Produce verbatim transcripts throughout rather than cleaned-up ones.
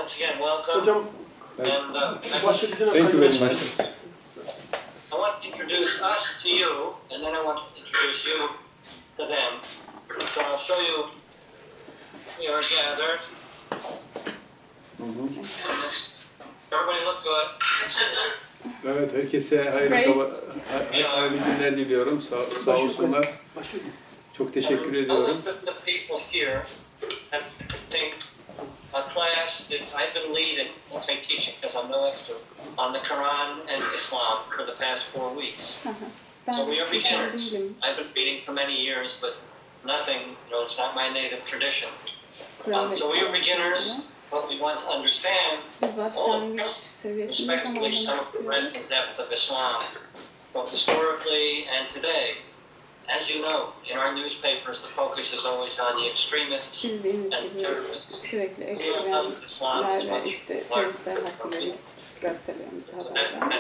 once again, welcome. Hocam, and uh, Thank you very much. I want to introduce us to you, and then I want to introduce you to them. So I'll show you. We are gathered. Mm-hmm. And this, everybody look good. Evet, herkese hayırlı, sabah, hay, hayırlı günler diliyorum. Sağ, sağ olsunlar. Çok teşekkür ediyorum. The people here have think a class that I've been leading, I say teaching because I'm no expert, on the Quran and Islam for the past four weeks. So we are beginners. I've been reading for many years, but nothing, you know, it's not my native tradition. Um, so we are beginners. What we want to understand, all respectively, some of the breadth and depth of Islam, both historically and today. As you know, in our newspapers, the focus is always on the extremists and terrorists. Sürekli ekstremler ve işte teröristler hakkında gazetelerimizde haberler.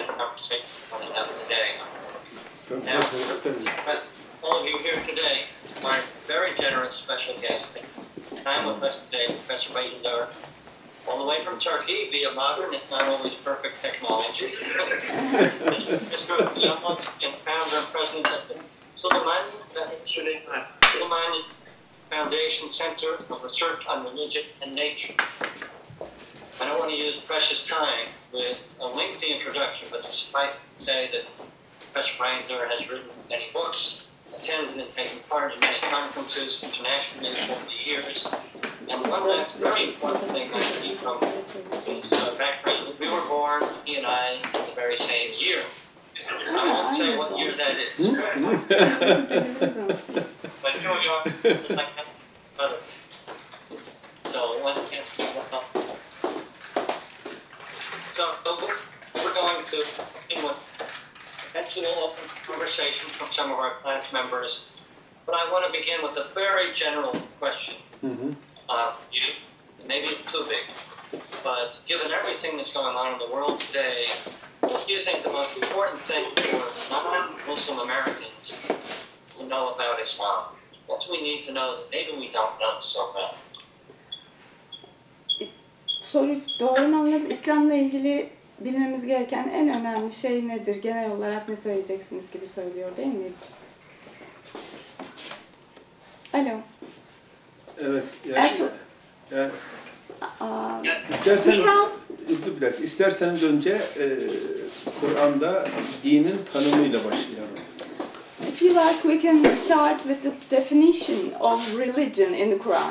Now, all of you here today are very generous special guests. Time with us today, Professor Bayındar, all the way from Turkey via modern, if not always perfect technology. Mister Yamal and founder and president of the Suleimani Suleimani Foundation Center of Research on Religion and Nature. I don't want to use precious time with a lengthy introduction, but suffice to say that Professor Bayındar has written many books, attended and taken part in many conferences internationally over the years. And one last very important thing I see from his uh, background, we were born, he and I, in the very same year. I won't say what year that is. But New York is like that brother. So once again, so we're going to begin with eventual open conversation from some of our class members. But I want to begin with a very general question. Mm-hmm. Uh, you, maybe it's too big, but given everything that's going on in the world today, what do you think the most important thing for non-Muslim Americans to know about Islam? What do we need to know that maybe we don't know so well? Soru doğru mu anladım? İslam'la ilgili bilmemiz gereken en önemli şey nedir? Genel olarak ne söyleyeceksiniz gibi söylüyor değil mi? Alo. Evet. Yani, Actually, yani, uh, istersen, İslam, bir dakika, isterseniz önce e, Kur'an'da dinin tanımıyla başlayalım. I feel like we can start with the definition of religion in the Quran.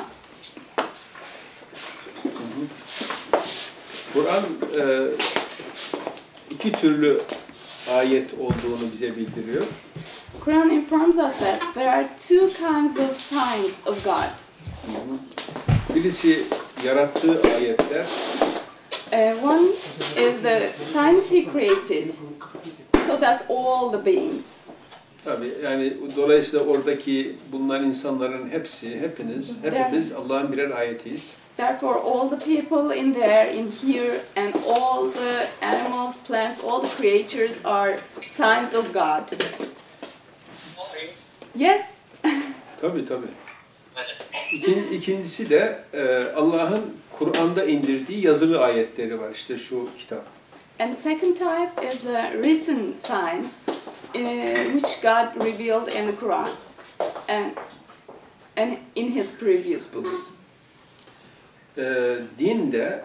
Kur'an e, iki türlü ayet olduğunu bize bildiriyor. Quran informs us that there are two kinds of signs of God. Birisi yarattığı ayetler. Uh, one is the signs he created, so that's all the beings. Tabii yani dolayısıyla oradaki bulunan insanların hepsi, hepiniz, hepimiz Allah'ın birer ayetiyiz. Therefore, all the people in there, in here, and all the animals, plants, all the creatures are signs of God. Yes? Tabii tabii. İkin, ikincisi de e, Allah'ın Kur'an'da indirdiği yazılı ayetleri var. İşte şu kitap. And the second type is the written signs, uh, which God revealed in the Quran and, and in His previous books. E, din de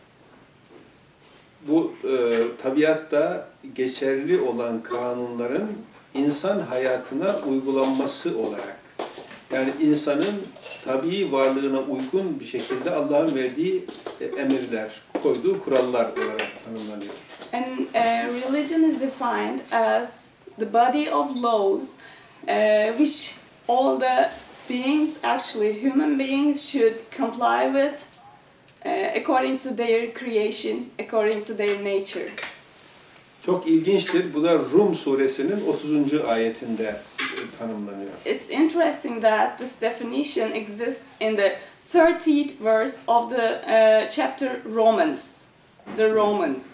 bu e, tabiatta geçerli olan kanunların insan hayatına uygulanması olarak, yani insanın tabii varlığına uygun bir şekilde Allah'ın verdiği emirler, koyduğu kurallar olarak tanımlanıyor. And uh, religion is defined as the body of laws, uh, which all the beings, actually human beings, should comply with uh, according to their creation, according to their nature. Çok ilginçtir. Bu da Rum suresinin otuzuncu ayetinde tanımlanıyor. It's interesting that this definition exists in the thirtieth verse of the uh, chapter Romans. The Romans.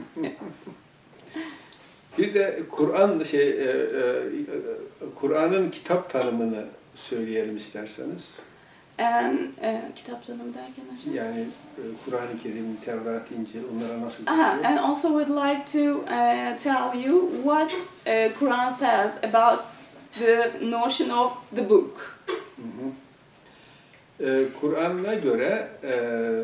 Bir de Kur'an şey e, e, Kur'an'ın kitap tanımını söyleyelim isterseniz. Uh, And uh, kitap tanımı derken hocam? Yani e, Kur'an-ı Kerim, Tevrat, İncil onlara nasıl Aha, bakıyor? and also would like to uh, tell you what uh, Quran says about the notion of the book. Hı hı. Ee, Kur'an'a göre e,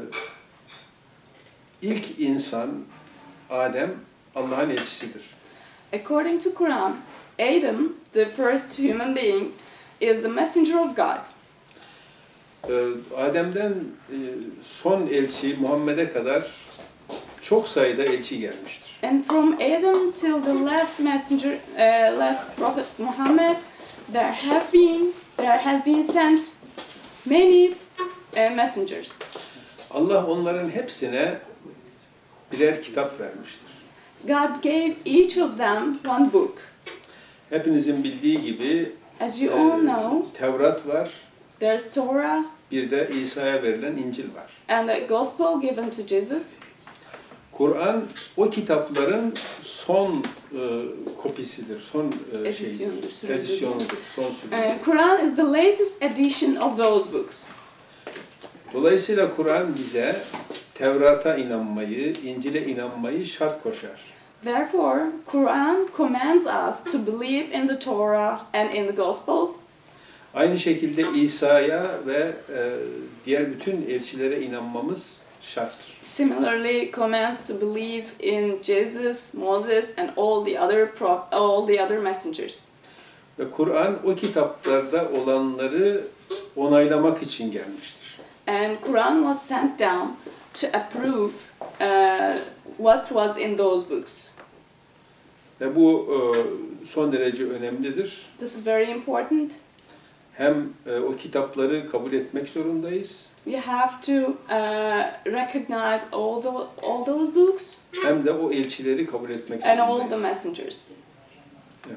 ilk insan Adem Allah'ın elçisidir. According to Quran, Adam, the first human being, is the messenger of God. Ee, Adem'den e, son elçi Muhammed'e kadar çok sayıda elçi gelmiştir. And from Adam till the last messenger, uh, last prophet Muhammad, there have been there have been sent many uh, messengers. Allah onların hepsine birer kitap vermiştir. God gave each of them one book. Hepinizin bildiği gibi As you e, all know, Tevrat var, there's Torah bir de İsa'ya verilen İncil var. and the gospel given to Jesus. Kur'an o kitapların son e, kopisidir, son e, Edisyonudur, şeyidir, sürücüdür. edisyonudur, son sürücüdür. Uh, Quran is the latest edition of those books. Dolayısıyla Kur'an bize Tevrat'a inanmayı, İncil'e inanmayı şart koşar. Therefore, Quran commands us to believe in the Torah and in the gospel. Aynı şekilde İsa'ya ve e, diğer bütün elçilere inanmamız şarttır. Similarly, commands to believe in Jesus, Moses, and all the other pro- all the other messengers. Ve Kur'an o kitaplarda olanları onaylamak için gelmiştir. And Quran was sent down to approve uh, what was in those books. Ve bu e, son derece önemlidir. This is very important. Hem e, o kitapları kabul etmek zorundayız, You have to uh, recognize all the all those books hem de o elçileri kabul etmek and all the zorundayız. messengers. Evet.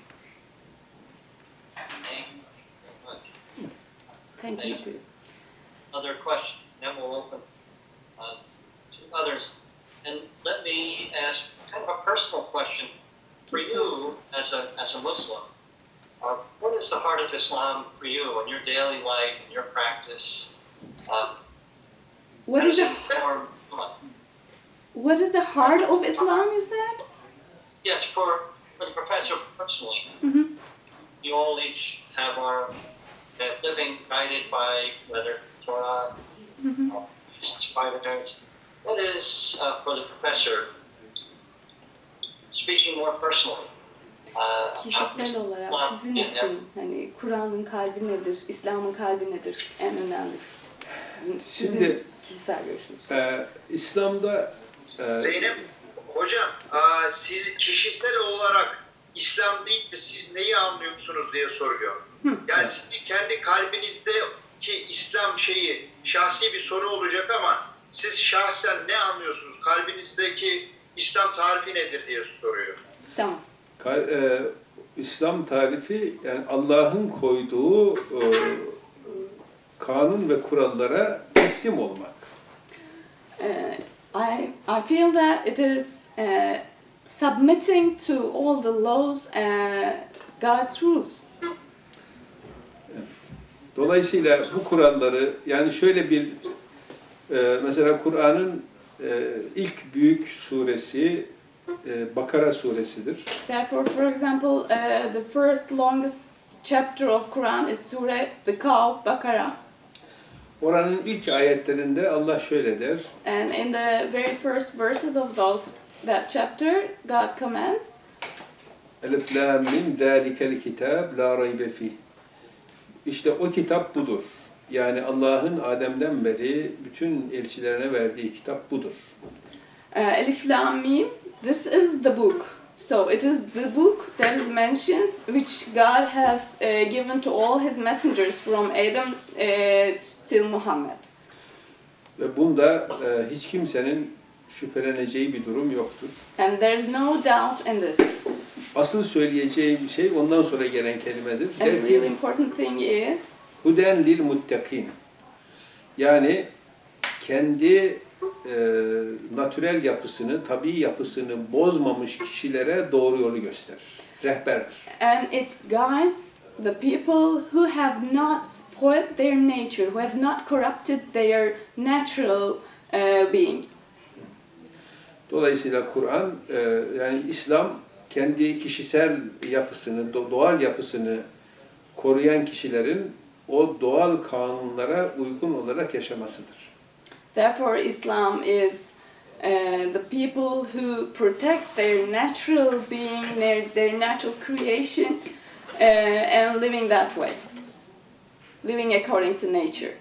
Thank you too. Another question, then we'll open uh, to others. And let me ask kind of a personal question for you as a, as a Muslim. Uh, what is the heart of Islam for you in your daily life, in your practice? Uh, What how is does the it inform- come on. what is the heart of Islam? You said. Yes, for, for the professor personally, Mm-hmm. you all each have our uh, living guided by whether Torah, Mm-hmm. or Spider-Man's. What is, uh, for the professor, speaking more personally, uh, Kişisel olarak sizin için hani Kur'an'ın kalbi nedir, İslam'ın kalbi nedir en önemli? Sizin, sizin Şimdi- kişisel görüşünüz. Ee, İslam'da e, Zeynep, hocam aa, siz kişisel olarak İslam değil de siz neyi anlıyorsunuz diye soruyor. Yani sizin kendi kalbinizdeki İslam şeyi şahsi bir soru olacak ama siz şahsen ne anlıyorsunuz? Kalbinizdeki İslam tarifi nedir diye soruyor. Tamam. Kal- e, İslam tarifi yani Allah'ın koyduğu e, kanun ve kurallara teslim olmak. Uh, I I feel that it is uh, submitting to all the laws and God's rules. Dolayısıyla bu kuralları yani şöyle bir e, mesela Kur'an'ın e, ilk büyük suresi e, Bakara suresidir. Therefore, for example, uh, the first longest chapter of Quran is Surah the Cow, Baqarah. Oranın ilk ayetlerinde Allah şöyle der. And in the very first verses of those that chapter, God commands, Elif lam mim zalikel kitab la raybe fih. İşte o kitap budur. Yani Allah'ın Adem'den beri bütün elçilerine verdiği kitap budur. uh, Alif Lam Mim, this is the book. So it is the book that is mentioned, which God has uh, given to all his messengers from Adam uh, till Muhammad. Ve bunda e, hiç kimsenin şüpheleneceği bir durum yoktur. And there's no doubt in this. Asıl söyleyeceğim şey ondan sonra gelen kelimedir. And the Der really ki, important thing is, Huden lil muttakin. Yani kendi e, natürel yapısını, tabii yapısını bozmamış kişilere doğru yolu gösterir. Rehberdir. and it guides the people who have not spoiled their nature, who have not corrupted their natural uh, being. Dolayısıyla Kur'an, e, yani İslam kendi kişisel yapısını, doğal yapısını koruyan kişilerin o doğal kanunlara uygun olarak yaşamasıdır. Therefore, Islam is uh, the people who protect their natural being, their, their natural creation, uh, and living that way, living according to nature.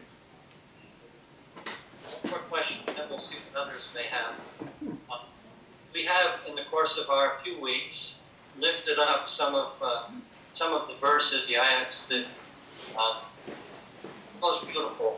More questions, and we'll see what others may have. Uh, we have, in the course of our few weeks, lifted up some of uh, some of the verses, the ayats that uh, most beautiful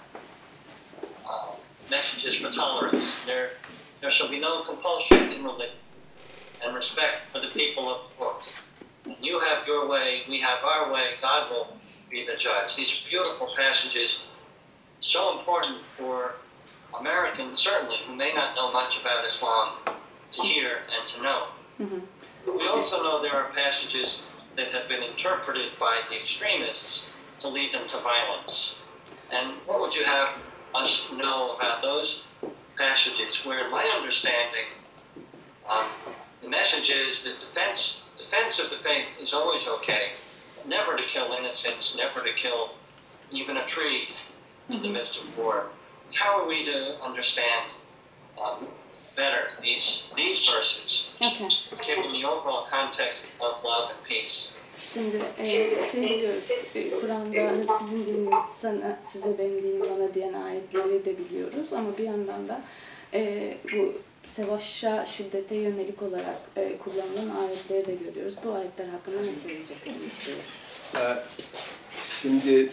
uh, messages for tolerance. There, there shall be no compulsion in religion, and respect for the people of the book. You have your way, we have our way. God will be the judge. These beautiful passages, so important for Americans, certainly, who may not know much about Islam, to hear and to know. Mm-hmm. We also know there are passages that have been interpreted by the extremists to lead them to violence. And what would you have us know about those passages where, in my understanding, um, the message is that defense, defense of the faith is always okay. Never to kill innocents, never to kill even a tree in the midst of war. How are we to understand um, better these these verses, Okay. given the overall context of love and peace? Şimdi e, şey biliyoruz, e, Kur'an'da hani sizin dininiz sana, size benim dinim bana diyen ayetleri de biliyoruz ama bir yandan da e, bu savaşa, şiddete yönelik olarak e, kullanılan ayetleri de görüyoruz. Bu ayetler hakkında ne söyleyeceksiniz diyor. Ee, Şimdi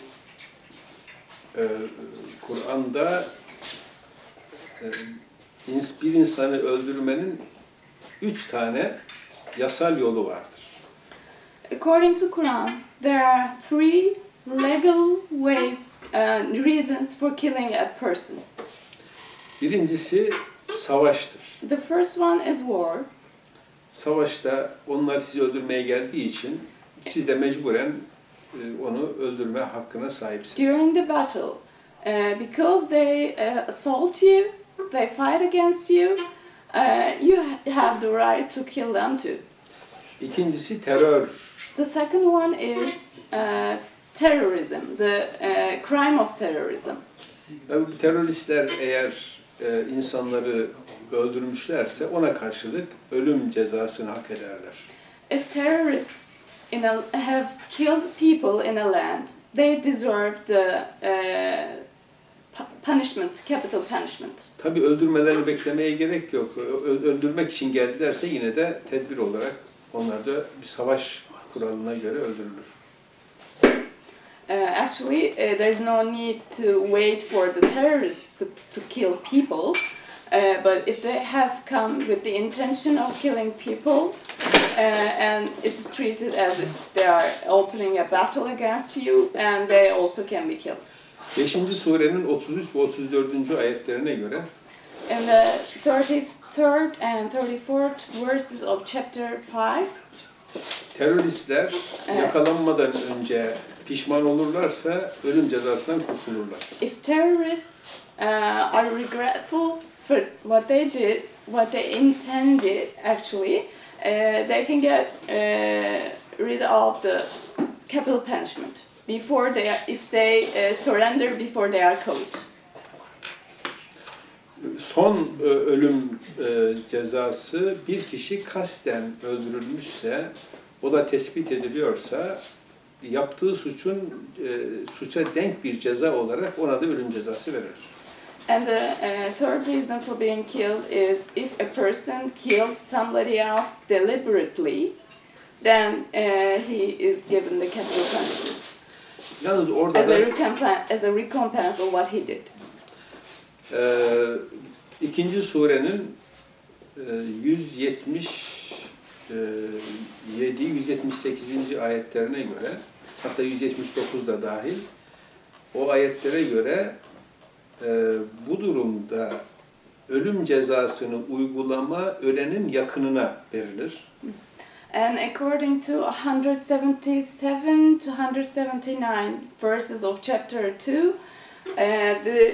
e, Kur'an'da e, ins- bir insanı öldürmenin üç tane yasal yolu vardır. According to Quran, there are three legal ways, uh, reasons for killing a person. Birincisi savaştır. The first one is war. Savaşta onlar sizi öldürmeye geldiği için siz de mecburen e, onu öldürme hakkına sahipsiniz. During the battle, uh, because they uh, assault you, they fight against you, uh, you ha- have the right to kill them too. İkincisi terör. The second one is uh, terrorism, the uh, crime of terrorism. Tabii bu teröristler eğer e, insanları öldürmüşlerse ona karşılık ölüm cezasını hak ederler. If terrorists in a, have killed people in a land, they deserve the uh, pu- punishment, capital punishment. Tabii öldürmelerini beklemeye gerek yok. Ö- öldürmek için geldilerse yine de tedbir olarak onlar da bir savaş kuralına göre öldürülür. Uh, actually, uh, there's no need to wait for the terrorists to, to kill people, uh, but if they have come with the intention of killing people, uh, and it's treated as if they are opening a battle against you, and they also can be killed. beşinci surenin otuz üç ve otuz dördüncü ayetlerine göre In the thirty-third and thirty-fourth verses of chapter five, teröristler Evet. yakalanmadan önce pişman olurlarsa ölüm cezasından kurtulurlar. if terrorists uh, are regretful for what they did, what they intended actually, uh, they can get uh, rid of the capital punishment before they are, if they uh, surrender before they are caught. Son e, ölüm e, cezası bir kişi kasten öldürülmüşse, o da tespit ediliyorsa yaptığı suçun e, suça denk bir ceza olarak ona da ölüm cezası verilir. And the uh, third reason for being killed is if a person kills somebody else deliberately, then uh, he is given the capital punishment Yalnız orada as a, da recompense, as a recompense of what he did. e, ikinci surenin e, yüz yetmiş yedi yüz yetmiş sekizinci ayetlerine göre, hatta yüz yetmiş dokuz da dahil, o ayetlere göre e, bu durumda ölüm cezasını uygulama ölenin yakınına verilir. And according to one hundred seventy-seven to one hundred seventy-nine verses of chapter two, uh, the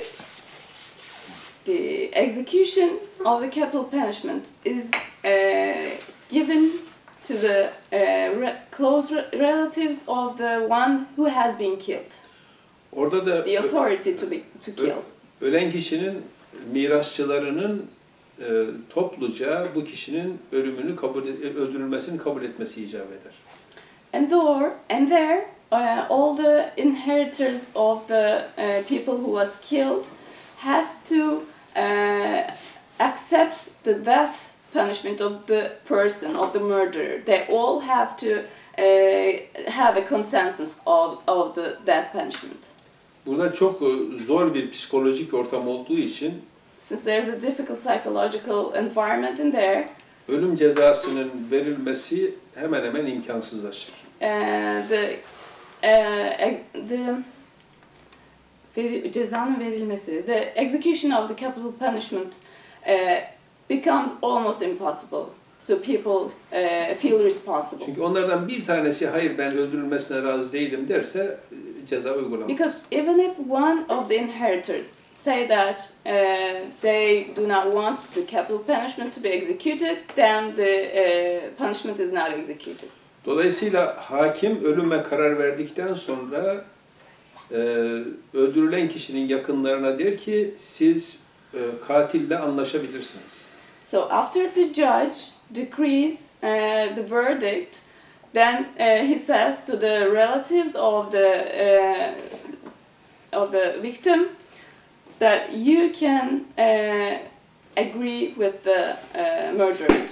the execution of the capital punishment is uh, given to the uh, re close re relatives of the one who has been killed. Orada da The authority to be to kill. ölen kişinin mirasçılarının e, topluca bu kişinin ölümünü kabul öldürülmesini kabul etmesi icap eder. And there, and there, uh, all the inheritors of the uh, people who was killed has to uh, accept the death punishment of the person, of the murderer. They all have to uh, have a consensus of, of the death punishment. Burada çok zor bir psikolojik ortam olduğu için Since there's a difficult psychological environment in there, ölüm cezasının verilmesi hemen hemen imkansızlaşır. uh, the uh, the veri, cezanın verilmesi, the execution of the capital punishment uh, becomes almost impossible. So people uh, feel responsible. Çünkü onlardan bir tanesi hayır ben öldürülmesine razı değilim derse ceza uygulanmaz. Because even if one of the inheritors say that uh, they do not want the capital punishment to be executed, then the uh, punishment is not executed. Dolayısıyla hakim ölüme karar verdikten sonra e, öldürülen kişinin yakınlarına der ki siz e, katille anlaşabilirsiniz. So after the judge decrees uh, the verdict, then uh, he says to the relatives of the uh, of the victim that you can uh, agree with the uh, murderer.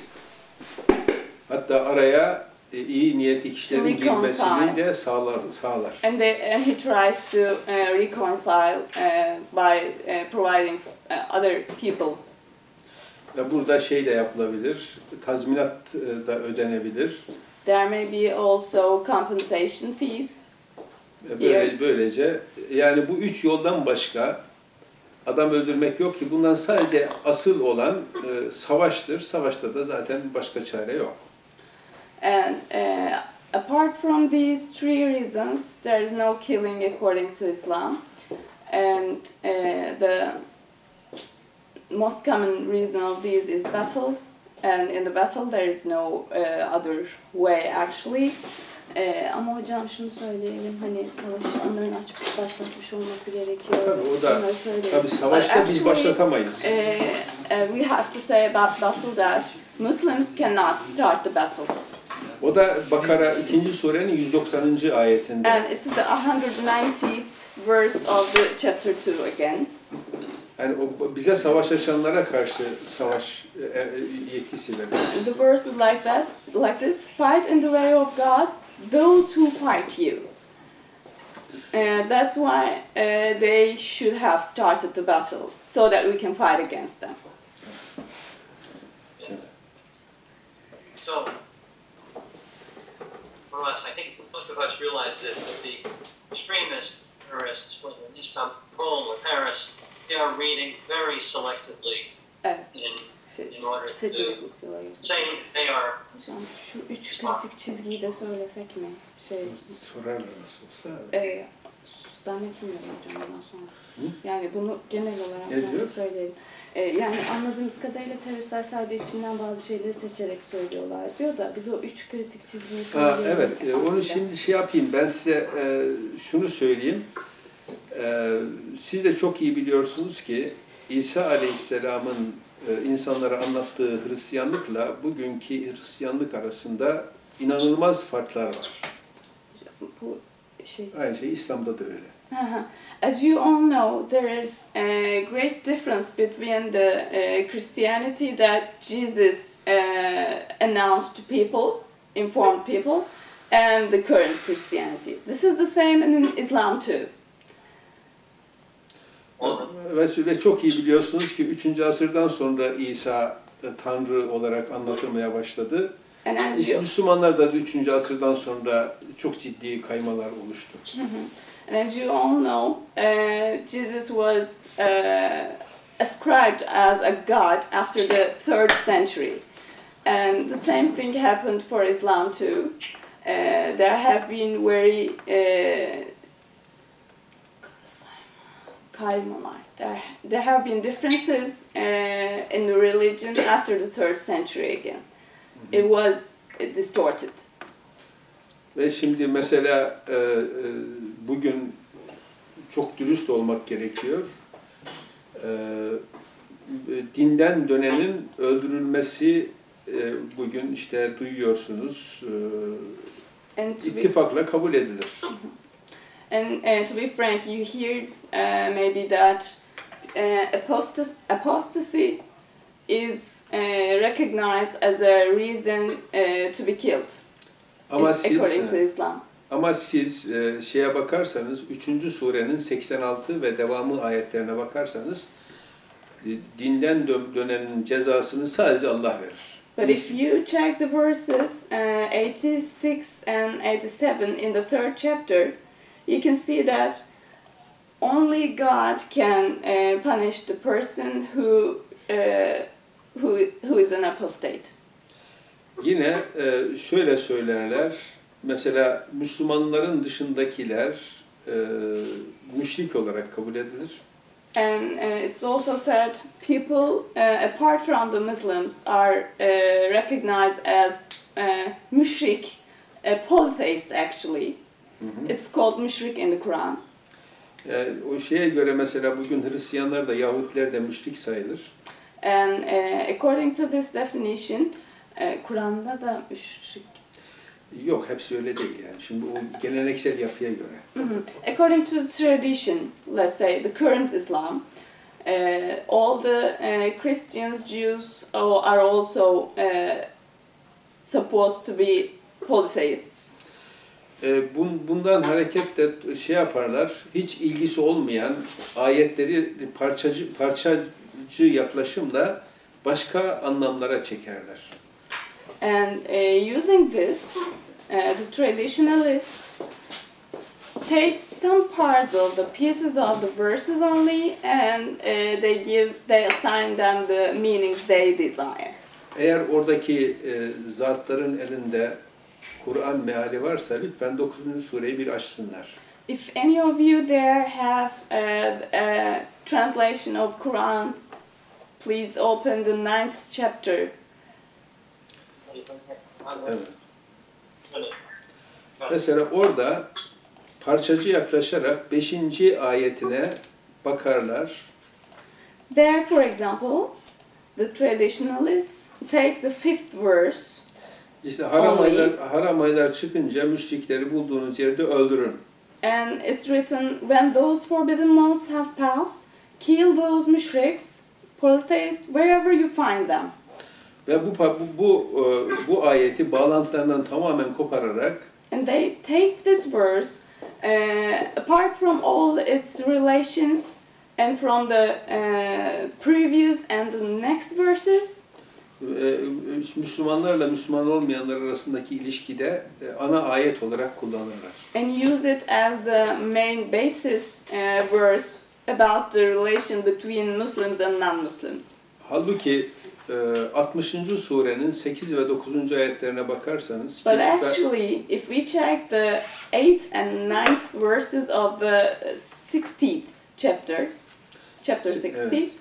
Hatta araya e, iyi niyetli kişilerin To reconcile. girmesini de sağlar. sağlar. And, they, and he tries to uh, reconcile uh, by uh, providing uh, other people. Ve burada şey de yapılabilir, tazminat e, da ödenebilir. There may be also compensation fees. Ve Böyle, böylece yani bu üç yoldan başka adam öldürmek yok ki bundan sadece asıl olan e, savaştır. Savaşta da zaten başka çare yok. And uh, apart from these three reasons, there is no killing according to Islam. And uh, the most common reason of these is battle. And in the battle there is no uh, other way actually. Uh, ama hocam şunu söyleyelim, hani savaşı onların açıp başlatmış olması gerekiyor. Tabii o da, Bunları söyleyelim. tabii savaşta But biz actually, başlatamayız. Uh, uh, we have to say about battle that Muslims cannot start the battle. O da Bakara ikinci surenin yüz doksanıncı ayetinde. And it's the one hundred ninetieth verse of the chapter two again. Yani o bize savaş açanlara karşı savaş e, yetkisi veriyor. The verse is like this, like this: fight in the way of God, those who fight you. And that's why uh, they should have started the battle, so that we can fight against them. So, for us, I think most of us realize this, that the extremist terrorists, whether in Istanbul or Paris, they are reading very selectively Evet. in, Şey, in order to seçerek okuyorlar. saying they are Hocam şu üç kritik çizgiyi de söylesek mi? Şey, Sorarlar nasıl olsa. e, zannetmiyorum hocam bundan sonra. Hı? Yani bunu genel olarak Ne bence diyor? söyleyelim. E, yani anladığımız kadarıyla teröristler sadece içinden bazı şeyleri seçerek söylüyorlar diyor da biz o üç kritik çizgiyi Ha, söyleyelim. evet, e, onu şimdi şey yapayım. Ben size e, şunu söyleyeyim. E, siz de çok iyi biliyorsunuz ki İsa Aleyhisselam'ın e, insanlara anlattığı Hristiyanlıkla bugünkü Hristiyanlık arasında inanılmaz farklar var. Bu şey. Aynı şey İslam'da da öyle. As you all know, there is a great difference between the uh, Christianity that Jesus uh, announced to people, informed people, and the current Christianity. This is the same in Islam too. Ve, ve çok iyi biliyorsunuz ki üçüncü asırdan sonra İsa e, Tanrı olarak anlatılmaya başladı. And as you, Müslümanlarda da üçüncü asırdan sonra çok ciddi kaymalar oluştu. and as you all know, uh, Jesus was uh, ascribed as a god after the third century. And the same thing happened for Islam too. Uh, there have been very uh, there, there have been differences uh, in the religion after the third century again. It was distorted. Ve şimdi mesela e, e, bugün çok dürüst olmak gerekiyor. E, dinden dönenin öldürülmesi e, bugün işte duyuyorsunuz e, ittifakla kabul edilir. And uh, to be frank, you hear uh, maybe that uh, apostas apostasy is uh, recognized as a reason uh, to be killed. Ama according siz, to Islam. Ama siz e, şeye bakarsanız, üçüncü surenin seksen altı ve devamı ayetlerine bakarsanız, dinden dön dönenin cezasını sadece Allah verir. But if you check the verses uh, eighty-six and eighty-seven in the third chapter, you can see that only God can uh, punish the person who uh, who who is an apostate. Yine e, şöyle söylerler, mesela Müslümanların dışındakiler e, müşrik olarak kabul edilir. And uh, it's also said people uh, apart from the Muslims are uh, recognized as uh, mushrik, uh, polytheist actually. Hı hı. It's called mushrik in the Quran. E, o şeye göre mesela bugün Hristiyanlar da Yahudiler de müşrik sayılır. And uh, according to this definition, uh, Kur'an'da da müşrik. Yok, hepsi öyle değil yani. Şimdi o geleneksel yapıya göre. Mm-hmm. According to the tradition, let's say the current Islam, uh, all the uh, Christians, Jews oh, are also uh, supposed to be polytheists. E, bun, bundan hareketle şey yaparlar, hiç ilgisi olmayan ayetleri parçacı, parçacı yaklaşımla başka anlamlara çekerler. And uh, using this, uh, the traditionalists take some parts of the pieces of the verses only, and uh, they give, they assign them the meanings they desire. Eğer oradaki e, zatların elinde Kur'an meali varsa lütfen dokuzuncu sureyi bir açsınlar. If any of you there have a, a translation of Quran, please open the ninth chapter. Evet. Mesela orada parçacı yaklaşarak beşinci ayetine bakarlar. There, for example, the traditionalists take the fifth verse. İşte haram aylar, haram aylar çıkınca müşrikleri bulduğunuz yerde öldürün. And it's written, when those forbidden months have passed, kill those mushriks, polytheists, wherever you find them. Ve bu bu bu, bu ayeti bağlantılarından tamamen kopararak And they take this verse, uh, apart from all its relations and from the uh, previous and the next verses, Müslümanlarla Müslüman olmayanlar arasındaki ilişkide ana ayet olarak kullanırlar. and use it as the main basis uh, verse about the relation between Muslims and non-Muslims. Halbuki altmışıncı surenin sekiz ve dokuzuncu ayetlerine bakarsanız, But actually, if we check the eighth and ninth verses of the sixteenth chapter, chapter sixty, evet.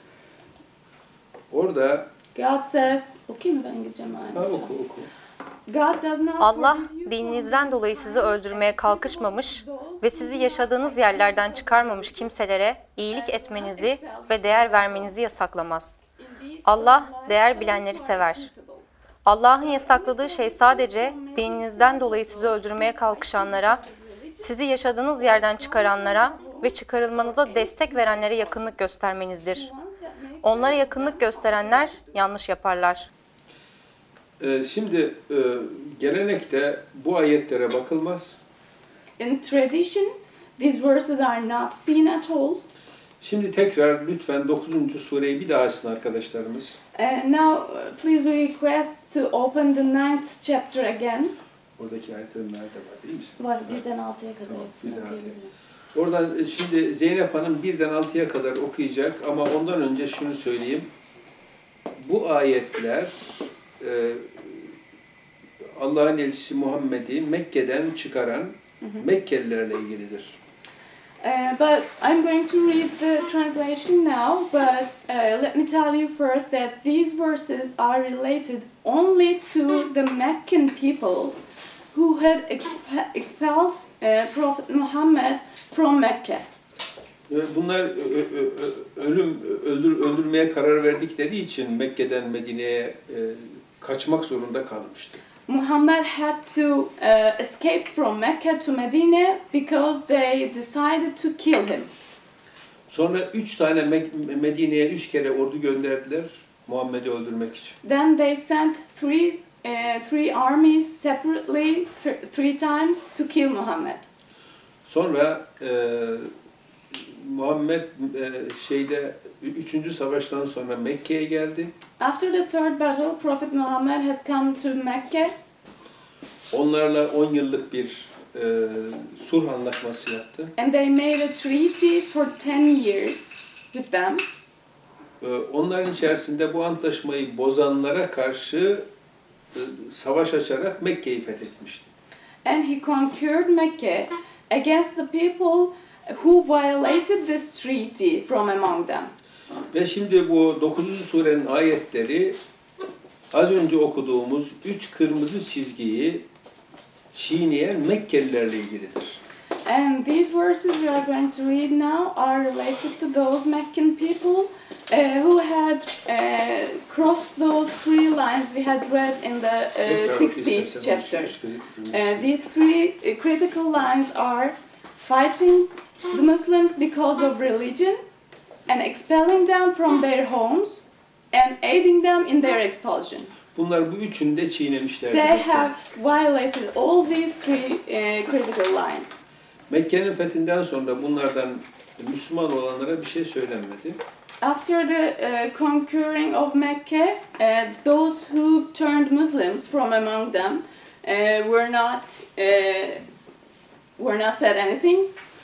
Orada God says, okuyayım mı ben İngilizcem var? ha, oku oku. God does not Allah forbid you dininizden from dolayı sizi öldürmeye kalkışmamış ve sizi yaşadığınız yerlerden çıkarmamış kimselere iyilik etmenizi ve değer vermenizi yasaklamaz. Allah değer bilenleri sever. Allah'ın yasakladığı şey sadece dininizden dolayı sizi öldürmeye kalkışanlara, sizi yaşadığınız yerden çıkaranlara ve çıkarılmanıza destek verenlere yakınlık göstermenizdir. Onlara yakınlık gösterenler yanlış yaparlar. Ee, şimdi e, gelenekte bu ayetlere bakılmaz. In tradition, these verses are not seen at all. Şimdi tekrar lütfen dokuzuncu sureyi bir daha açsın arkadaşlarımız. And now, please we request to open the ninth chapter again. Oradaki ayetlerin nerede var değil mi? Var, birden altıya kadar Tamam, hepsini birden okuyabilirim. Oradan şimdi Zeynep Hanım birden altıya kadar okuyacak ama ondan önce şunu söyleyeyim. Bu ayetler e, Allah'ın elçisi Muhammed'i Mekke'den çıkaran Mekkelilerle ilgilidir. Uh, but I'm going to read the translation now, but uh, let me tell you first that these verses are related only to the Meccan people who had expe expelled uh, Prophet Muhammad from Mecca. Bunlar ölüm öldür, öldürmeye karar verdikleri için Mekke'den Medine'ye e, kaçmak zorunda kalmıştı. Muhammad had to uh, escape from Mecca to Medina because they decided to kill him. Sonra üç tane Medine'ye üç kere ordu gönderdiler Muhammed'i öldürmek için. Then they sent three uh, three armies separately th three times to kill Muhammad. Sonra e, Muhammed e, şeyde üçüncü savaştan sonra Mekke'ye geldi. After the third battle, Prophet Muhammad has come to Mecca. Onlarla on yıllık bir e, sulh anlaşması yaptı. And they made a treaty for ten years with them. E, onların içerisinde bu antlaşmayı bozanlara karşı e, savaş açarak Mekke'yi fethetmişti. And he conquered Mecca against the people who violated this treaty from among them. Ve şimdi bu dokuzuncu surenin ayetleri az önce okuduğumuz üç kırmızı çizgiyi çiğneyen Mekkelilerle ilgilidir. And these verses we are going to read now are related to those Meccan people uh, who had uh, crossed those three lines we had read in the uh, sixteenth chapter. Uh, these three uh, critical lines are fighting the Muslims because of religion, and expelling them from their homes, and aiding them in their expulsion. Bunlar bu üçünü de çiğnemişlerdi. They have violated all these three uh, critical lines. Mekke'nin fethinden sonra bunlardan Müslüman olanlara bir şey söylenmedi. After the uh, conquering of Mecca, uh, those who turned Muslims from among them uh, were not uh, were not said anything.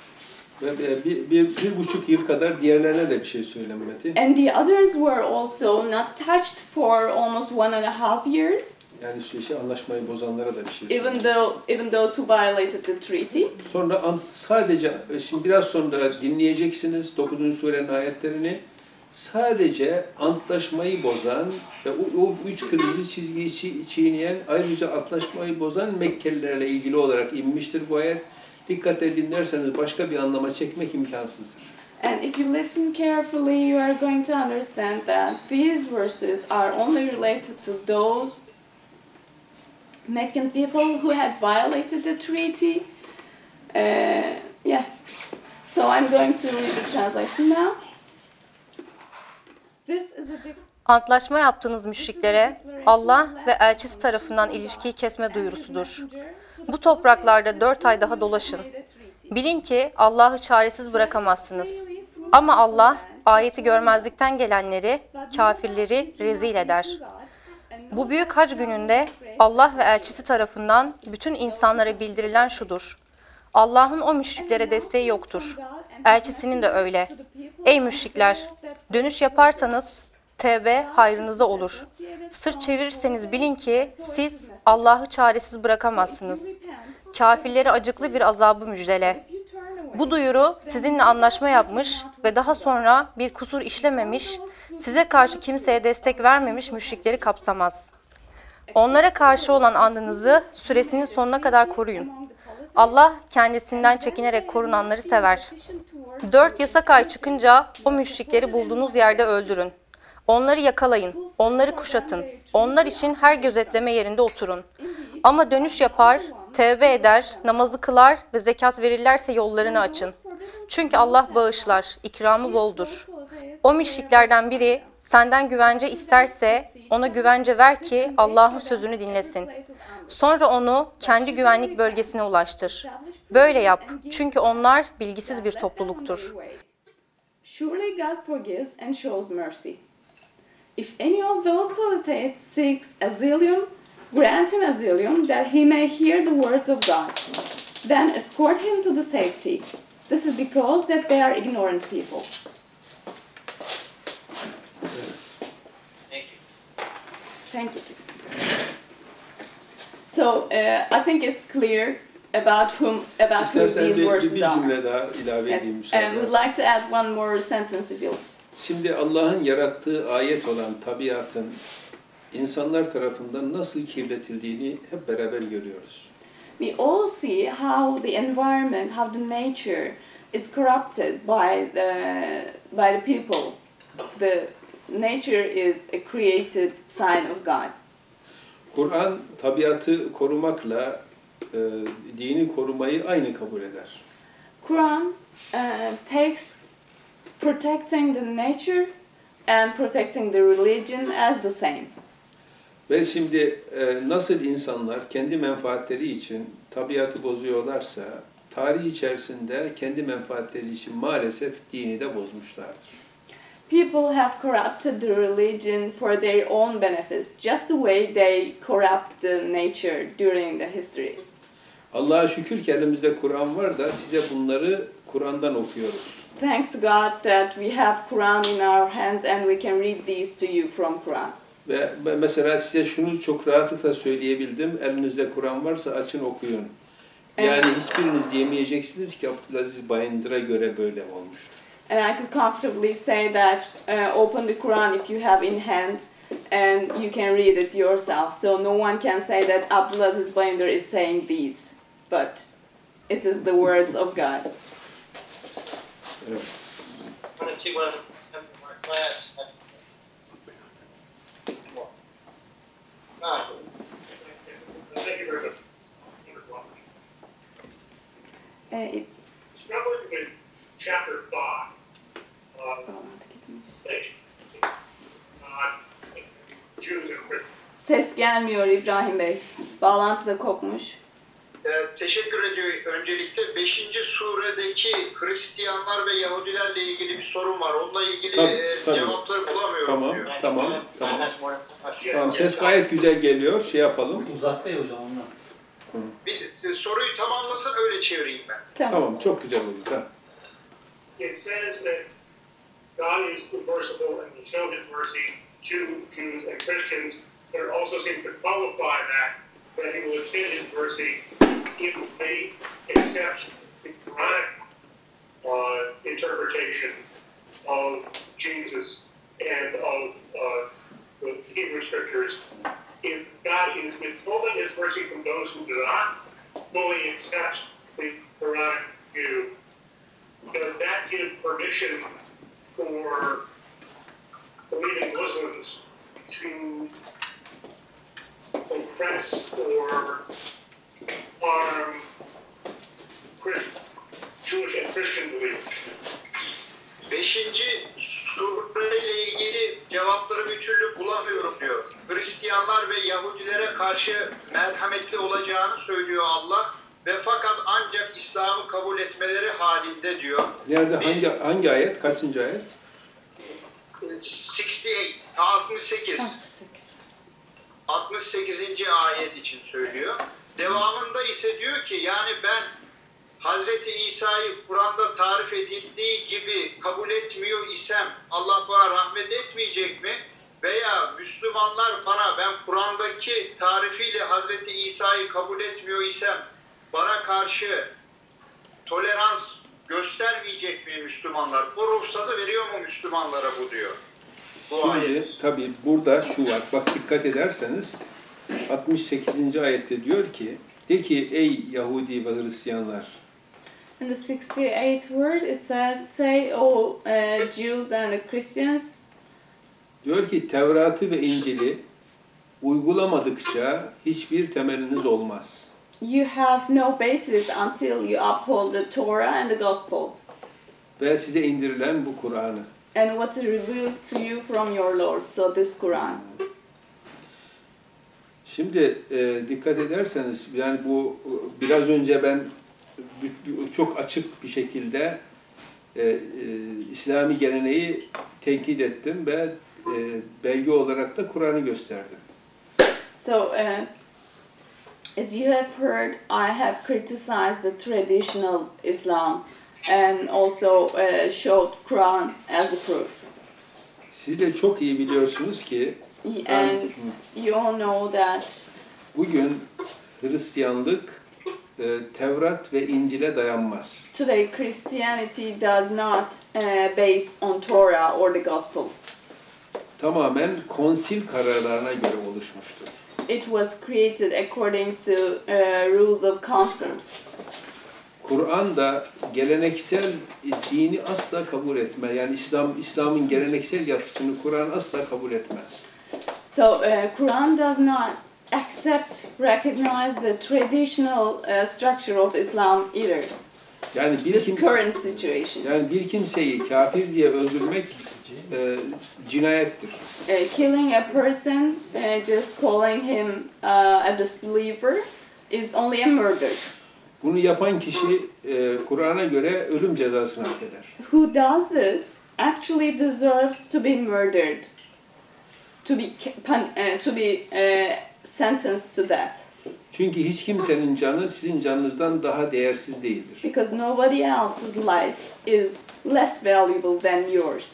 Ve bir, bir, bir buçuk yıl kadar diğerlerine de bir şey söylenmedi. And the others were also not touched for almost one and a half years. Yani şu işi anlaşmayı bozanlara da bir şey Even söylenmedi. though, even those who violated the treaty. Sonra an, sadece, şimdi biraz sonra dinleyeceksiniz dokuzuncu surenin ayetlerini. Sadece antlaşmayı bozan ve o, o üç kırmızı çizgiyi çi, çiğneyen, ayrıca antlaşmayı bozan Mekkelilerle ilgili olarak inmiştir bu ayet. Dikkat dinlerseniz başka bir anlama çekmek imkansızdır. And if you listen carefully, you are going to understand that these verses are only related to those Meccan people who had violated the treaty. Uh, yeah. So I'm going to read the translation now. This is a big Antlaşma yaptığınız müşriklere Allah ve elçisi tarafından ilişkiyi kesme duyurusudur. Bu topraklarda dört ay daha dolaşın. Bilin ki Allah'ı çaresiz bırakamazsınız. Ama Allah ayeti görmezlikten gelenleri, kafirleri rezil eder. Bu büyük hac gününde Allah ve elçisi tarafından bütün insanlara bildirilen şudur: Allah'ın o müşriklere desteği yoktur. Elçisinin de öyle. Ey müşrikler! Dönüş yaparsanız tevbe hayrınıza olur. Sırt çevirirseniz bilin ki siz Allah'ı çaresiz bırakamazsınız. Kafirlere acıklı bir azabı müjdele. Bu duyuru sizinle anlaşma yapmış ve daha sonra bir kusur işlememiş, size karşı kimseye destek vermemiş müşrikleri kapsamaz. Onlara karşı olan andınızı süresinin sonuna kadar koruyun. Allah kendisinden çekinerek korunanları sever. Dört yasak ay çıkınca o müşrikleri bulduğunuz yerde öldürün. Onları yakalayın, onları kuşatın, onlar için her gözetleme yerinde oturun. Ama dönüş yapar, tevbe eder, namazı kılar ve zekat verirlerse yollarını açın. Çünkü Allah bağışlar, ikramı boldur. O müşriklerden biri senden güvence isterse ona güvence ver ki Allah'ın sözünü dinlesin. Sonra onu kendi güvenlik bölgesine ulaştır. Böyle yap çünkü onlar bilgisiz bir topluluktur. Surely God forgives and shows mercy. If any of those potentates seeks asylum, grant him asylum that he may hear the words of God. Then escort him to the safety. This is because that they are ignorant people. Thank you. Thank you. So uh, I think it's clear about whom, about who İstersen these bir, bir verses are. cümle daha ilave Yes. edeyim And müsaade we'd edersen. like to add one more sentence if you. Şimdi Allah'ın yarattığı ayet olan tabiatın insanlar tarafından nasıl kirletildiğini hep beraber görüyoruz. We all see how the environment, how the nature is corrupted by the by the people. The nature is a created sign of God. Kur'an tabiatı korumakla e, dini korumayı aynı kabul eder. Quran uh, takes protecting the nature and protecting the religion as the same. Ve şimdi e, nasıl insanlar kendi menfaatleri için tabiatı bozuyorlarsa, tarih içerisinde kendi menfaatleri için maalesef dini de bozmuşlardır. People have corrupted the religion for their own benefits, just the way they corrupt the nature during the history. Allah'a şükür ki elimizde Kur'an var da size bunları Kur'an'dan okuyoruz. Thanks to God that we have Quran in our hands and we can read these to you from Quran. Ve mesela size şunu çok rahatlıkla söyleyebildim. Elinizde Kur'an varsa açın okuyun. Yani hiçbiriniz diyemeyeceksiniz ki Abdülaziz Bayındır'a göre böyle olmuştur. And I could comfortably say that uh, open the Quran if you have in hand and you can read it yourself. So no one can say that Abdulaziz Bayındır is saying these, but it is the words of God. Evet. I want to see what I'm in my class. Nine. Thank you very much. Uh, it, Struggling with chapter five. Uh, uh, Jews and Christians. Ses gelmiyor İbrahim Bey. Bağlantı da kopmuş. Ee, teşekkür ediyorum. Öncelikle beşinci suredeki Hristiyanlar ve Yahudilerle ilgili bir sorun var. Onunla ilgili Tabii, e, tabii. cevapları bulamıyorum Tamam, diyor. tamam, Nine tamam. has more questions. Tamam, ses gayet güzel geliyor. Şey yapalım. Uzakta ya hocam ondan. Biz e, soruyu tamamlasın öyle çevireyim ben. Tamam. Tamam, çok güzel oldu. Ha. It says that God is, is merciful and will show His mercy to Jews and Christians, but it also seems to qualify that that He will extend His mercy if they accept the Quranic uh, interpretation of Jesus and of uh, the Hebrew Scriptures. If God is withholding His mercy from those who do not fully accept the Quranic view, does that give permission for believing Muslims to oppress or harm Christ, Jewish and Christian believers? Beşinci sureyle ilgili cevapları bir türlü bulamıyorum diyor. Hristiyanlar ve Yahudilere karşı merhametli olacağını söylüyor Allah ve fakat ancak İslam'ı kabul etmeleri halinde diyor. Nerede? Biz- Hangi hangi ayet? Kaçıncı ayet? altmış sekiz. altmış sekizinci ayet için söylüyor. Devamında ise diyor ki yani ben Hazreti İsa'yı Kur'an'da tarif edildiği gibi kabul etmiyor isem Allah bana rahmet etmeyecek mi? Veya Müslümanlar bana ben Kur'an'daki tarifiyle Hazreti İsa'yı kabul etmiyor isem bana karşı tolerans göstermeyecek mi Müslümanlar? Bu ruhsatı veriyor mu Müslümanlara bu diyor. Bu ayet. Şimdi tabii burada şu var. Bak dikkat ederseniz altmış sekizinci ayette diyor ki de ki ey Yahudi ve Hristiyanlar. In the sixty-eighth word it says, say, O uh, Jews and the Christians, Diyor ki Tevrat'ı ve İncil'i uygulamadıkça hiçbir temeliniz olmaz. you have no basis until you uphold the Torah and the Gospel Ve size indirilen bu Kur'an'ı. and what is revealed to you from your Lord, so this Quran. Şimdi e, dikkat ederseniz yani bu biraz önce ben çok açık bir şekilde e, e, İslami geleneği tenkit ettim ve e, belge olarak da Kur'an'ı gösterdim. So, uh, as you have heard, I have criticized the traditional Islam and also uh, showed Quran as the proof. Siz de çok iyi biliyorsunuz ki And you all know that bugün Hristiyanlık e, Tevrat ve İncil'e dayanmaz. Today, Christianity does not uh, base on Torah or the Gospel. Tamamen konsil kararlarına göre oluşmuştur. It was created according to uh, rules of councils. Kur'an da geleneksel dini asla kabul etmez. Yani İslam İslam'ın geleneksel yapısını Kur'an asla kabul etmez. So, uh, Quran does not accept, recognize the traditional uh, structure of Islam either. Yani bir This kim, current situation. yani bir kimseyi kafir diye öldürmek e, cinayettir. Uh, killing a person, uh, just calling him uh, a disbeliever, is only a murder. Bunu yapan kişi e, Kur'an'a göre ölüm cezasını hak eder. Who does this actually deserves to be murdered, to be ca- pun- uh, to be uh, sentenced to death, Çünkü hiç kimsenin canı sizin canınızdan daha değersiz değildir. because nobody else's life is less valuable than yours.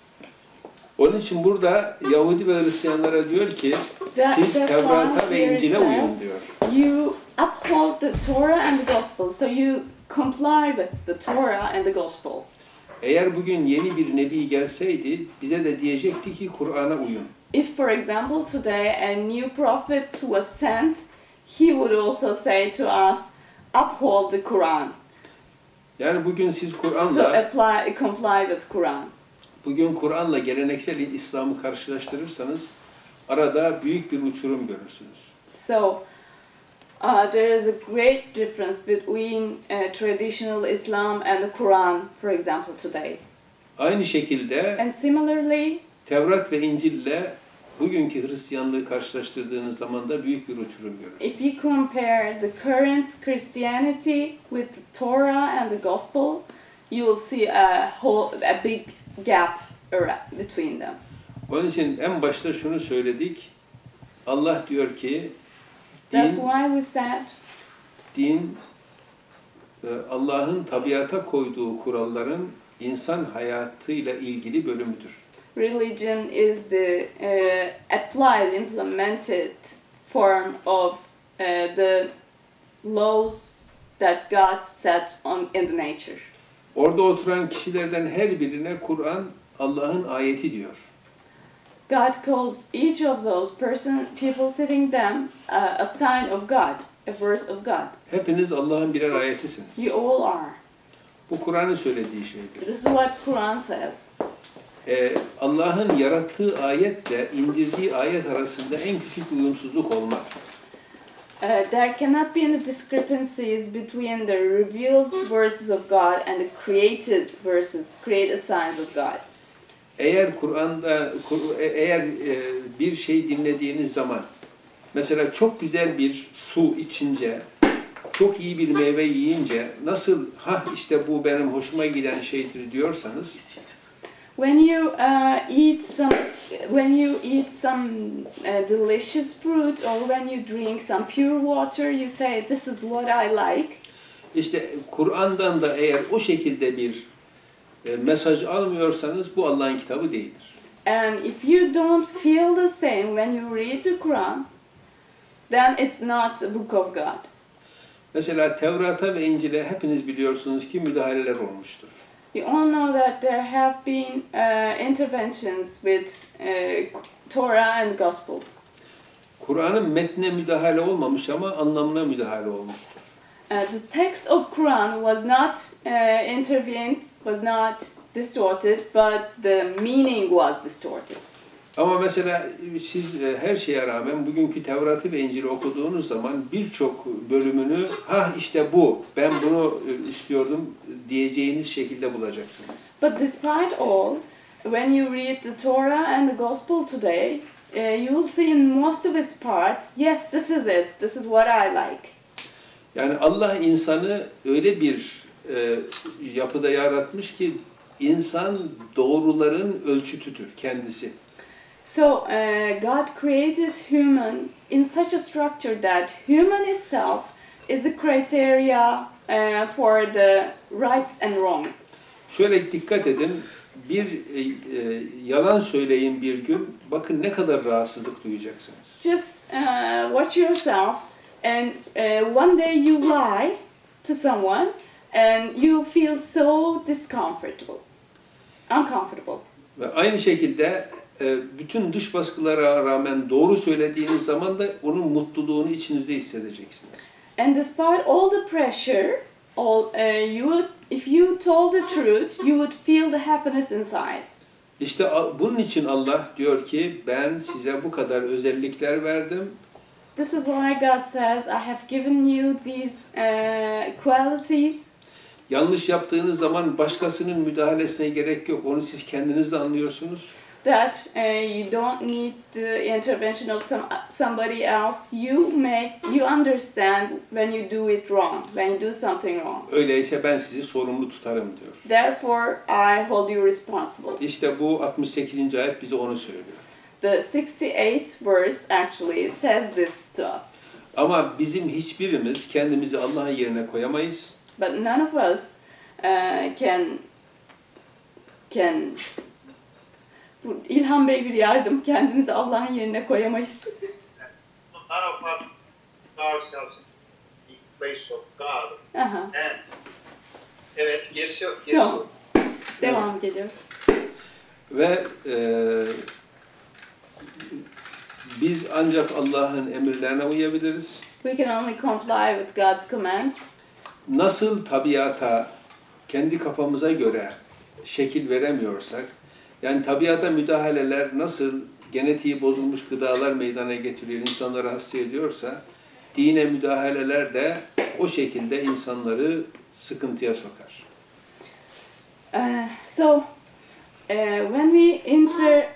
Onun için burada Yahudi ve Hristiyanlara diyor ki That- siz that's Tevrat'a why ve here it İncil'e uyun says, diyor. You uphold the Torah and the Gospel, so you comply with the Torah and the Gospel. Eğer bugün yeni bir nebi gelseydi bize de diyecekti ki Kur'an'a uyun. If, for example, today a new prophet was sent, he would also say to us, uphold the Quran. Yani bugün siz So Kur'an'la apply, comply with Quran. bugün Kur'an'la geleneksel İslam'ı karşılaştırırsanız arada büyük bir uçurum görürsünüz. So uh, there is a great difference between uh, traditional Islam and the Quran, for example, today. Aynı şekilde And similarly, Tevrat ve İncil'le bugünkü Hristiyanlığı karşılaştırdığınız zaman da büyük bir uçurum görürsünüz. if you compare the current Christianity with the Torah and the Gospel, you will see a whole, a big gap ara- between them. Onun için en başta şunu söyledik. Allah diyor ki That's din, why we said din e, Allah'ın tabiata koyduğu kuralların insan hayatıyla ilgili bölümüdür. religion is the uh, applied, implemented form of uh, the laws that God set on in the nature. Orada oturan kişilerden her birine Kur'an Allah'ın ayeti diyor. God calls each of those person, people sitting them uh, a sign of God, a verse of God. Hepiniz Allah'ın birer ayetisiniz. You all are. Bu Kur'an'ın söylediği şeydir. This is what Quran says. Ee, Allah'ın yarattığı ayetle indirdiği ayet arasında en küçük uyumsuzluk olmaz. Uh, there cannot be any discrepancies between the revealed verses of God and the created verses, created signs of God. Eğer Kur'an'da Kur- e- eğer e, bir şey dinlediğiniz zaman mesela çok güzel bir su içince, çok iyi bir meyve yiyince nasıl ha işte bu benim hoşuma giden şeydir diyorsanız When you uh, eat some, when you eat some uh, delicious fruit, or when you drink some pure water, you say, "This is what I like." işte Kur'an'dan da eğer o şekilde bir e, mesaj almıyorsanız bu Allah'ın kitabı değildir. And if you don't feel the same when you read the Quran, then it's not a book of God. Mesela Tevrat'a ve İncil'e hepiniz biliyorsunuz ki müdahaleler olmuştur. You all know that there have been uh, interventions with uh, Torah and Gospel. Kur'an'ın metnine müdahale olmamış ama anlamına müdahale olmuştur. Uh, the text of Quran was not uh, intervened, was not distorted, but the meaning was distorted. Ama mesela siz e, her şeye rağmen bugünkü Tevrat'ı ve İncil'i okuduğunuz zaman birçok bölümünü ha işte bu, ben bunu e, istiyordum diyeceğiniz şekilde bulacaksınız. But despite all, when you read the Torah and the Gospel today, uh, you will see in most of its part, yes, this is it, this is what I like. Yani Allah insanı öyle bir e, yapıda yaratmış ki insan doğruların ölçütüdür kendisi. So uh, God created human in such a structure that human itself is the criteria uh, for the rights and wrongs. Şöyle dikkat edin, bir e, e, yalan söyleyin bir gün, bakın ne kadar rahatsızlık duyacaksınız. Just uh, watch yourself. and uh, one day you lie to someone and you feel so discomfortable, uncomfortable. Ve aynı şekilde e, bütün dış baskılara rağmen doğru söylediğiniz zaman da onun mutluluğunu içinizde hissedeceksiniz. And despite all the pressure, all uh, you would, if you told the truth, you would feel the happiness inside. İşte a- bunun için Allah diyor ki ben size bu kadar özellikler verdim. This is why God says, I have given you these uh, qualities. Yanlış yaptığınız zaman başkasının müdahalesine gerek yok. Onu siz kendiniz de anlıyorsunuz. That uh, you don't need the intervention of some somebody else. You make you understand when you do it wrong, when you do something wrong. Öyleyse ben sizi sorumlu tutarım diyor. Therefore, I hold you responsible. İşte bu altmış sekizinci ayet bize onu söylüyor. The sixty-eighth verse actually says this to us. Ama bizim hiçbirimiz kendimizi Allah'ın yerine koyamayız. But none of us uh, can can. Bu İlhan Bey bir yardım. Kendimizi Allah'ın yerine koyamayız. None of us put ourselves in the place of God. Aha. And, evet, gerisi yok. Gerisi Tamam. yok. Devam geliyor. Ve e, biz ancak Allah'ın emirlerine uyabiliriz. We can only comply with God's commands. Nasıl tabiata kendi kafamıza göre şekil veremiyorsak, yani tabiata müdahaleler nasıl genetiği bozulmuş gıdalar meydana getiriyor, insanları hasta ediyorsa, dine müdahaleler de o şekilde insanları sıkıntıya sokar. Uh, so, uh, when we enter,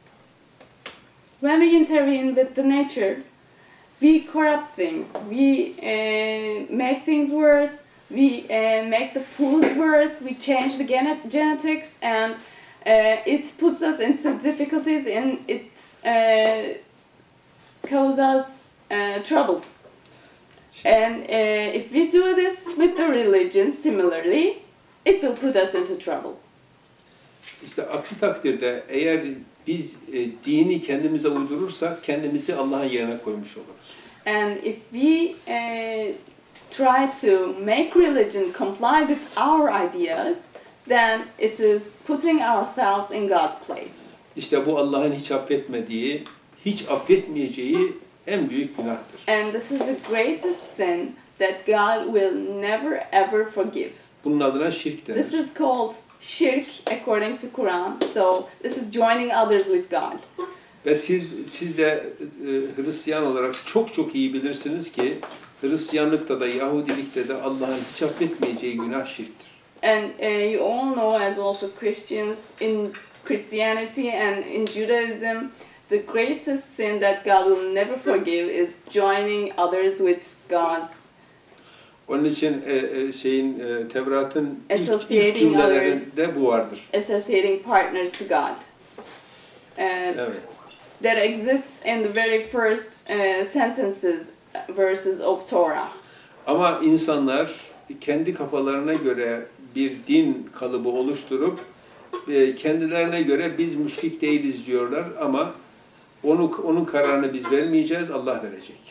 when we intervene with the nature, we corrupt things. We uh, make things worse. We uh, make the food worse. We change the gene- genetics, and uh, it puts us into difficulties, and it uh, causes us uh, trouble. And uh, if we do this with the religion, similarly, it will put us into trouble. İşte aksi takdirde eğer biz e, dini kendimize uydurursak kendimizi Allah'ın yerine koymuş oluruz. And if we uh, try to make religion comply with our ideas, then it is putting ourselves in God's place. İşte bu Allah'ın hiç affetmediği, hiç affetmeyeceği en büyük günahtır. And this is the greatest sin that God will never ever forgive. Bunun adına şirk denir. This is called shirk according to Quran. So this is joining others with God. Ve siz siz de e, Hristiyan olarak çok çok iyi bilirsiniz ki Hristiyanlıkta da Yahudilikte de Allah'ın hiç affetmeyeceği günah şirktir. And uh, you all know, as also Christians, in Christianity and in Judaism, the greatest sin that God will never forgive is joining others with God's. Onun için e, e, şeyin e, Tevrat'ın ilk, ilk Associating cümlelerinde bu vardır. Associating partners to God. And Evet. that exists in the very first uh, sentences, verses of Torah. Ama insanlar kendi kafalarına göre bir din kalıbı oluşturup e, kendilerine göre biz müşrik değiliz diyorlar ama onu onun kararını biz vermeyeceğiz, Allah verecek.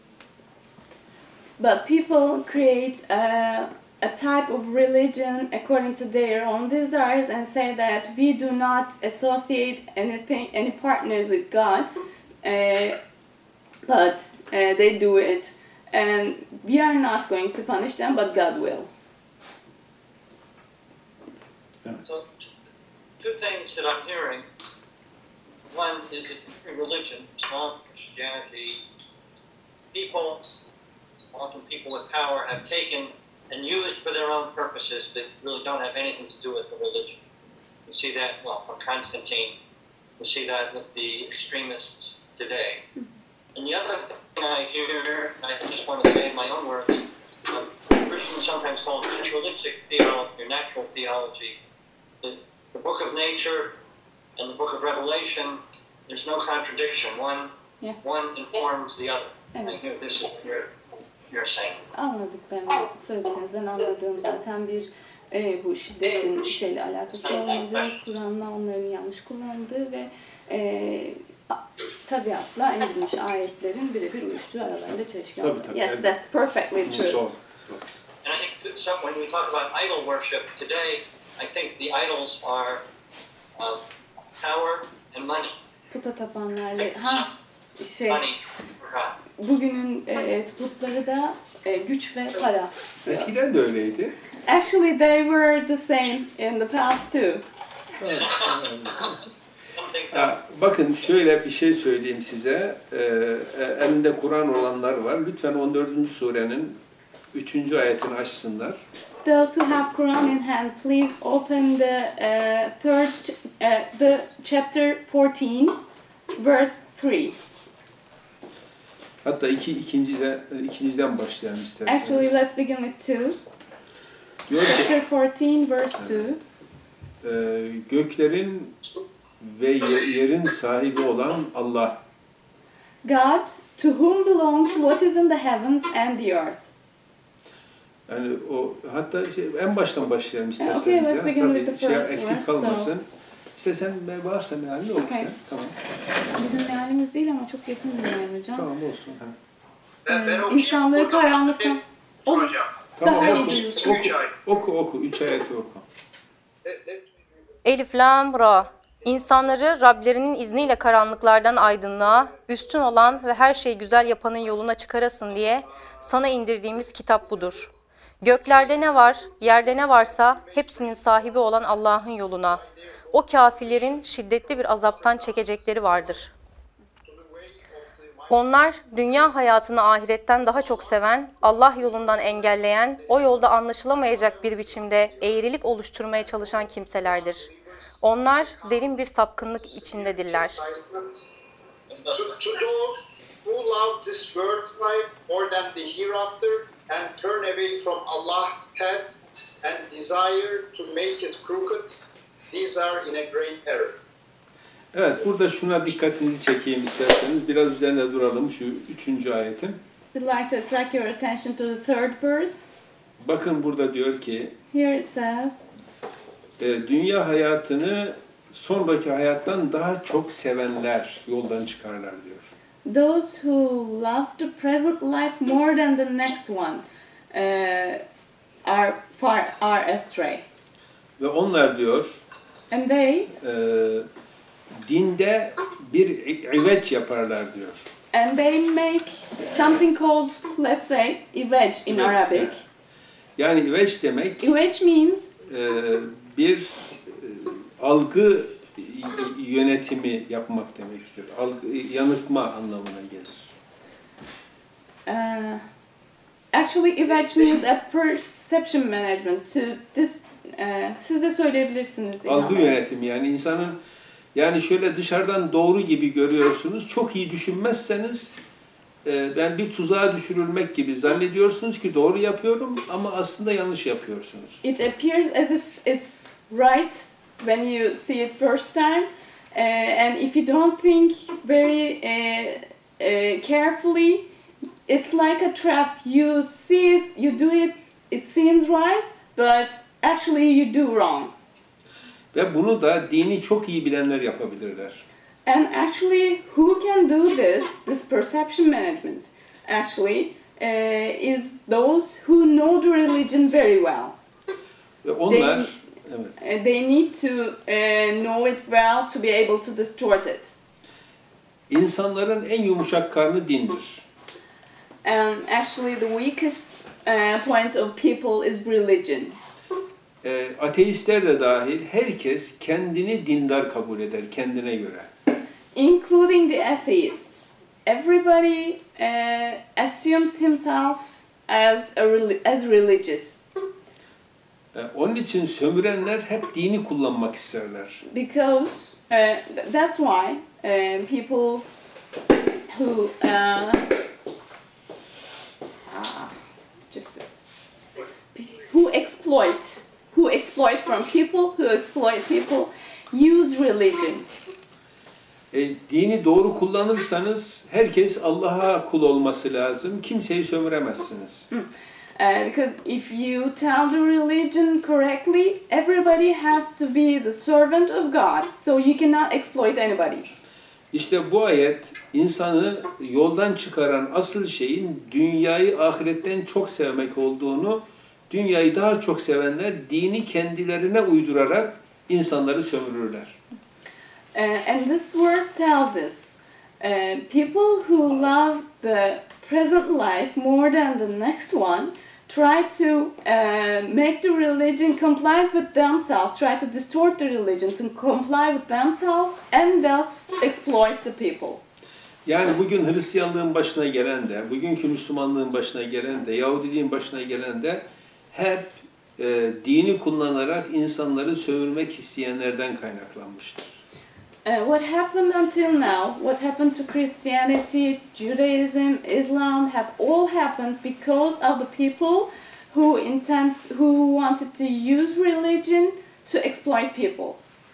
But people create a, a type of religion according to their own desires and say that we do not associate anything, any partners with God, uh, but uh, they do it, and we are not going to punish them, but God will. So, two things that I'm hearing. One is that religion, Islam, Christianity, people, often people with power, have taken and used for their own purposes that really don't have anything to do with the religion. We see that, well, from Constantine. We see that with the extremists today. And the other thing I hear, and I just want to say in my own words, um, Christians sometimes call it naturalistic theology or natural theology. The, the book of nature and the book of Revelation, there's no contradiction. One, Yeah. one informs the other. Evet. I hear this is what you're, you're saying. Anladıklarını söylediğinizden anladığım zaten bir e, bu şiddetin şeyle alakası olmadığı, Kur'an'la onların yanlış kullanıldığı ve e, tabiatla indirmiş ayetlerin birebir uyuştuğu aralarında çelişki Tabii, var. tabii, Yes, evet. that's perfectly true. Doğru. And I think so, when we talk about idol worship today, I think the idols are um, power and money. Puta tapanlarla, ha şey, Money for God. bugünün e, putları da e, güç ve para. Eskiden de öyleydi. Actually, they were the same in the past too. I don't think so. Ha, bakın şöyle bir şey söyleyeyim size. Ee, e, elinde Kur'an olanlar var. Lütfen on dördüncü surenin üçüncü ayetini açsınlar. Those who have Quran in hand, please open the uh, third, ch- uh, the chapter fourteen, verse three. Hatta iki, ikincide, ikinciden başlayalım isterseniz. Actually, let's begin with two. Diyor ki, Chapter fourteen, verse two. e, göklerin ve ye- yerin sahibi olan Allah. God, to whom belongs what is in the heavens and the earth. Yani o hatta şey, en baştan başlayalım isterseniz. Okay, let's ya. begin Tabii with the şey, first eksik verse, kalmasın. İstersen varsa mealini oku Okay. sen. Tamam. Bizim mealimiz değil ama çok yakın bir meal hocam. Tamam olsun. Ha. Ben, ben Ee, okuyayım, insanlığı buradan karanlıktan- size soracağım. Tamam Daha oku, iyi duyuyorsun. oku, Üç ay. oku, oku, üç ayeti oku. Let- let- Elif, Lam, Ra. İnsanları Rablerinin izniyle karanlıklardan aydınlığa, üstün olan ve her şeyi güzel yapanın yoluna çıkarasın diye sana indirdiğimiz kitap budur. Göklerde ne var, yerde ne varsa hepsinin sahibi olan Allah'ın yoluna. O kafirlerin şiddetli bir azaptan çekecekleri vardır. Onlar dünya hayatını ahiretten daha çok seven, Allah yolundan engelleyen, o yolda anlaşılamayacak bir biçimde eğrilik oluşturmaya çalışan kimselerdir. Onlar derin bir sapkınlık içindedirler. To, to those who love this world life more than the hereafter and turn away from Allah's path and desire to make it crooked, these are in a great error. Evet, burada şuna dikkatinizi çekeyim isterseniz. Biraz üzerinde duralım şu üçüncü ayetin. We'd like to attract your attention to the third verse. Bakın burada diyor ki, Here it says, e, dünya hayatını sonraki hayattan daha çok sevenler yoldan çıkarlar diyor. those who love the present life more than the next one uh, are far are astray. Ve onlar diyor, And they e, dinde bir iveç yaparlar diyor. and they make something called, let's say, iwej in Evet, Arabic. evet. Yani iveç demek Iwej means e, bir e, algı yönetimi yapmak demektir. Algı, yanıltma anlamına gelir. uh, actually iwej means a perception management to this. Uh, siz de söyleyebilirsiniz. İlhan Algı Bey. yönetimi yani insanın yani şöyle dışarıdan doğru gibi görüyorsunuz. Çok iyi düşünmezseniz e, ben bir tuzağa düşürülmek gibi zannediyorsunuz ki doğru yapıyorum ama aslında yanlış yapıyorsunuz. It appears as if it's right when you see it first time, uh, and if you don't think very uh, uh, carefully, it's like a trap. You see it, you do it, it seems right, but actually you do wrong. Ve bunu da dini çok iyi bilenler yapabilirler. And actually, who can do this, this perception management, actually, uh, is those who know the religion very well. Ve onlar They- evet, Uh, they need to uh, know it well to be able to distort it. insanların en yumuşak karnı dindir. And actually, the weakest uh, point of people is religion. E, ateistler de dahil herkes kendini dindar kabul eder kendine göre. Including the atheists. Everybody uh, assumes himself as a reli- as religious E, onun için sömürenler hep dini kullanmak isterler. because uh, th- that's why uh, people who uh, ah, just as, who exploit who exploit from people who exploit people use religion. E, dini doğru kullanırsanız herkes Allah'a kul olması lazım. Kimseyi sömüremezsiniz. Uh, because if you tell the religion correctly, everybody has to be the servant of God, so you cannot exploit anybody. İşte bu ayet insanı yoldan çıkaran asıl şeyin dünyayı ahiretten çok sevmek olduğunu, dünyayı daha çok sevenler dini kendilerine uydurarak insanları sömürürler. Uh, and this verse tells us, uh, people who love the present life more than the next one try to uh, make the religion compliant with themselves, try to distort the religion to comply with themselves and thus exploit the people. Yani bugün Hristiyanlığın başına gelen de, bugünkü Müslümanlığın başına gelen de, Yahudiliğin başına gelen de hep e, dini kullanarak insanları sömürmek isteyenlerden kaynaklanmıştır. Uh, what happened until now, what happened to Christianity, Judaism, Islam, have all happened because of the people who intend, who wanted to use religion to exploit people.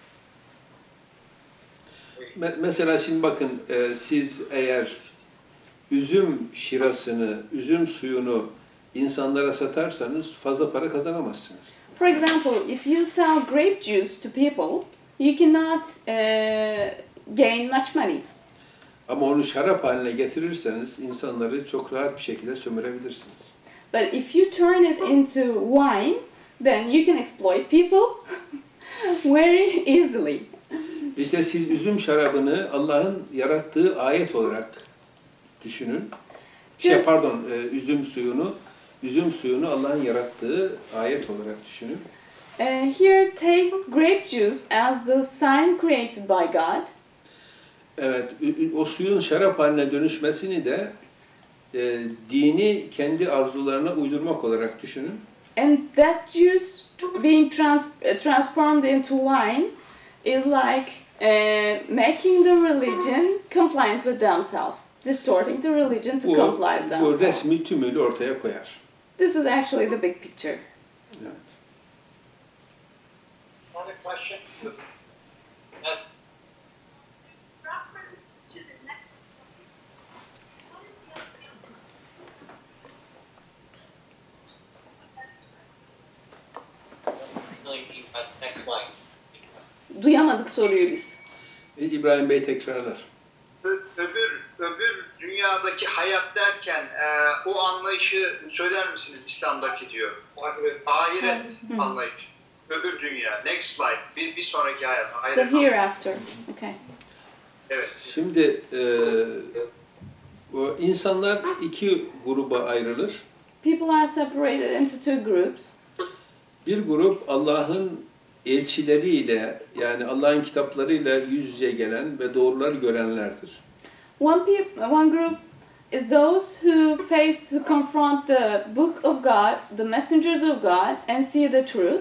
Me- mesela şimdi bakın, e, siz eğer üzüm şirasını, üzüm suyunu insanlara satarsanız fazla para kazanamazsınız. For example, if you sell grape juice to people, you cannot uh, gain much money. Ama onu şarap haline getirirseniz insanları çok rahat bir şekilde sömürebilirsiniz. But if you turn it into wine, then you can exploit people very easily. İşte siz üzüm şarabını Allah'ın yarattığı ayet olarak düşünün. Şey, Just- pardon, e, üzüm suyunu, üzüm suyunu Allah'ın yarattığı ayet olarak düşünün. Uh, here, take grape juice as the sign created by God. Evet, ü- ü- o suyun şarap haline dönüşmesini de e, dini kendi arzularına uydurmak olarak düşünün. And that juice being trans- uh, transformed into wine is like uh, making the religion compliant with themselves, distorting the religion to Bu, comply with bu themselves. resmi tümüyle ortaya koyar. This is actually the big picture. Evet. Another question? Uh, Reference to the next what is the really mean by the next line? Duyamadık soruyu biz. E, İbrahim Bey tekrarlar. Ö- öbür öbür dünyadaki hayat derken e, o anlayışı söyler misiniz İslam'daki diyor. Ahiret Hı. anlayışı. Öbür dünya. Next slide. Bir, bir sonraki hayat. The Ahiret. hereafter. Okay. Evet. Şimdi e, o insanlar iki gruba ayrılır. People are separated into two groups. Bir grup Allah'ın elçileriyle, yani Allah'ın kitaplarıyla yüz yüze gelen ve doğruları görenlerdir. One peop- one group is those who face, who confront the book of God, the messengers of God, and see the truth.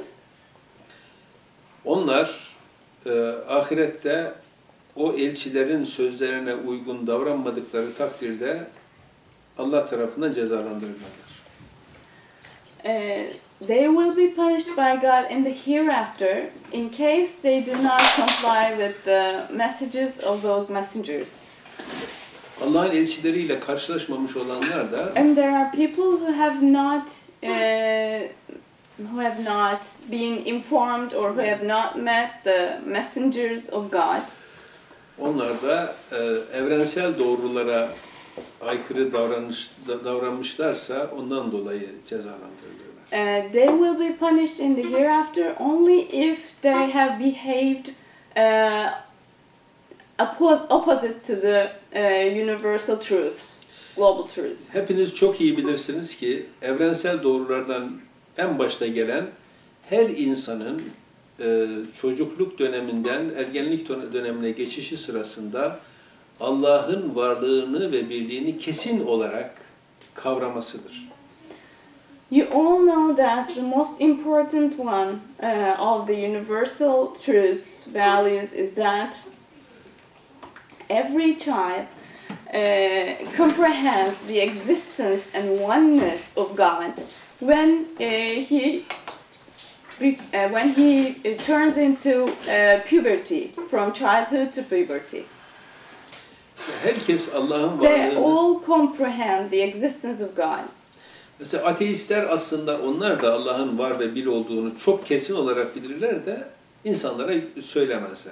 Onlar e, ahirette o elçilerin sözlerine uygun davranmadıkları takdirde Allah tarafından cezalandırılırlar. Uh, they will be punished by God in the hereafter in case they do not comply with the messages of those messengers. Allah'ın elçileriyle karşılaşmamış olanlar da And there are people who have not uh, who have not been informed or who have not met the messengers of God. onlar da e, evrensel doğrulara aykırı davranış, da- davranmışlarsa ondan dolayı cezalandırılırlar. Uh, they will be punished in the hereafter only if they have behaved uh, oppo- opposite to the uh, universal truths, global truths. Hepiniz çok iyi bilirsiniz ki evrensel doğrulardan en başta gelen her insanın e, çocukluk döneminden ergenlik dön- dönemine geçişi sırasında Allah'ın varlığını ve birliğini kesin olarak kavramasıdır. You all know that the most important one uh, of the universal truths, values, is that every child uh, comprehends the existence and oneness of God when uh, he re- uh, when he uh, turns into uh, puberty, from childhood to puberty. Herkes Allah'ın They varlığını... all comprehend the existence of God. Mesela ateistler aslında onlar da Allah'ın var ve bir olduğunu çok kesin olarak bilirler de insanlara söylemezler.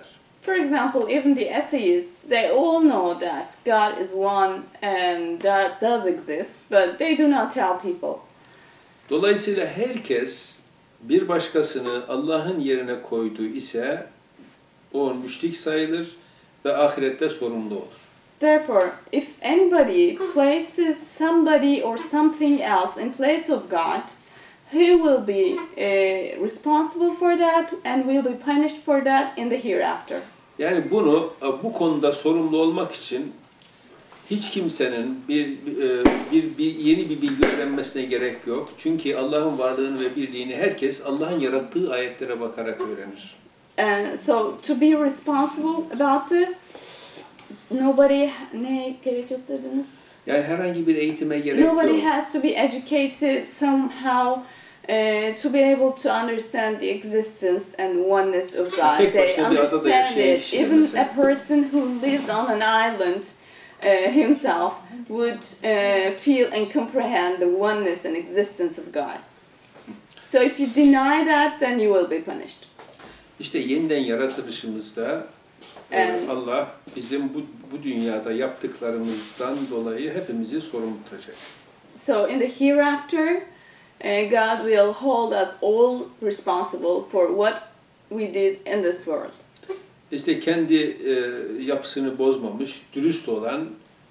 For example, even the atheists, they all know that God is one and that does exist, but they do not tell people. Dolayısıyla herkes bir başkasını Allah'ın yerine koyduğu ise o müşrik sayılır ve ahirette sorumlu olur. Therefore, if anybody places somebody or something else in place of God, he will be uh, responsible for that and will be punished for that in the hereafter. Yani bunu bu konuda sorumlu olmak için hiç kimsenin bir, bir, bir yeni bir bilgi öğrenmesine gerek yok. Çünkü Allah'ın varlığını ve birliğini herkes Allah'ın yarattığı ayetlere bakarak öğrenir. And so to be responsible about this, nobody ne gerek yok dediniz? Yani herhangi bir eğitime gerek Nobody yok. has to be educated somehow uh, to be able to understand the existence and oneness of God. Tek They başına bir adada understand yaşayan it. kişi Even mesela. a person who lives on an island uh, himself would uh, feel and comprehend the oneness and existence of God. So if you deny that, then you will be punished. İşte yeniden yaratılışımızda And- Allah bizim bu, bu dünyada yaptıklarımızdan dolayı hepimizi sorumlu tutacak. So in the hereafter, uh, God will hold us all responsible for what we did in this world. İşte kendi e, yapısını bozmamış, dürüst olan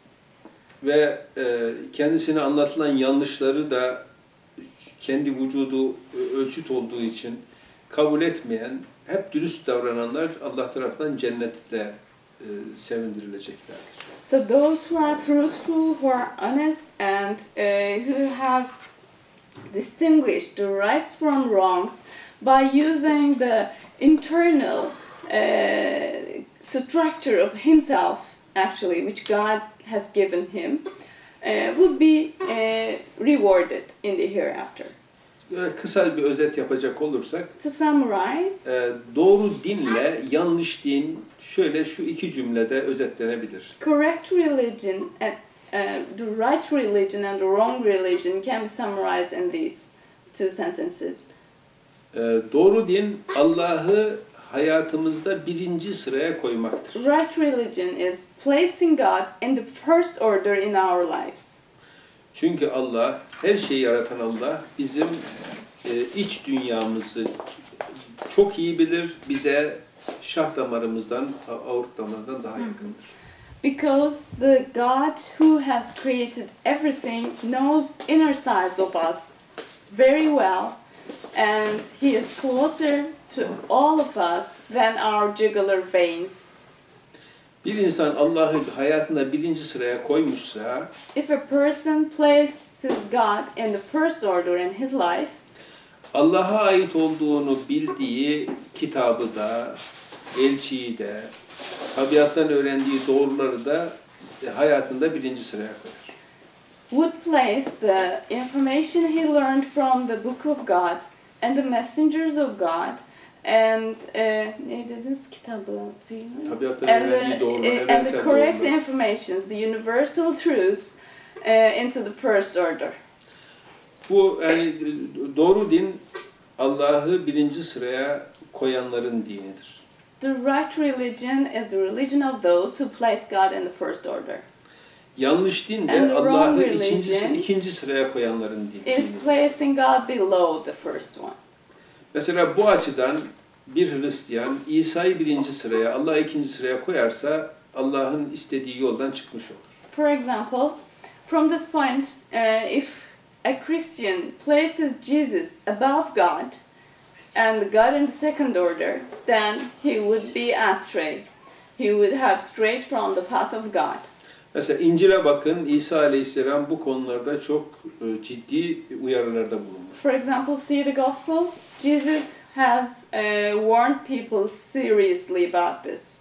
ve e, kendisine anlatılan yanlışları da kendi vücudu e, ölçüt olduğu için kabul etmeyen, hep dürüst davrananlar Allah tarafından cennetle e, sevindirileceklerdir. So those who are truthful, who are honest, and uh, who have distinguished the rights from wrongs by using the internal uh, structure of himself, actually, which God has given him, uh, would be uh, rewarded in the hereafter. Böyle kısa bir özet yapacak olursak, To summarize, e, doğru dinle yanlış din şöyle şu iki cümlede özetlenebilir. correct religion and uh, the right religion and the wrong religion can be summarized in these two sentences. E, doğru din Allah'ı hayatımızda birinci sıraya koymaktır. Right religion is placing God in the first order in our lives. Çünkü Allah, her şeyi yaratan Allah bizim e, iç dünyamızı çok iyi bilir, bize şah damarımızdan, aort damarından daha yakındır. Because the God who has created everything knows inner sides of us very well, and He is closer to all of us than our jugular veins. Bir insan Allah'ı hayatında birinci sıraya koymuşsa, If a person places God in the first order in his life, Allah'a ait olduğunu bildiği kitabı da, elçiyi de, tabiattan öğrendiği doğruları da e, hayatında birinci sıraya koyar. would place the information he learned from the book of God and the messengers of God and uh, ne dediniz kitabı? Tabiattan And öğrendiği the, doğrular, and the evrensel correct doğrular. informations, the universal truths uh, into the first order. Bu yani doğru din Allah'ı birinci sıraya koyanların dinidir. The right religion is the religion of those who place God in the first order. Yanlış din And de the wrong Allah'ı religion ikinci, ikinci sıraya koyanların Is dinidir. placing God below the first one. Mesela bu açıdan bir Hristiyan İsa'yı birinci sıraya, Allah'ı ikinci sıraya koyarsa Allah'ın istediği yoldan çıkmış olur. For example, from this point, uh, if a Christian places Jesus above God and God in the second order, then he would be astray. He would have strayed from the path of God. Mesela İncil'e bakın, İsa Aleyhisselam bu konularda çok e, ciddi uyarılarda bulunmuş. For example, see the Gospel. Jesus has uh, warned people seriously about this.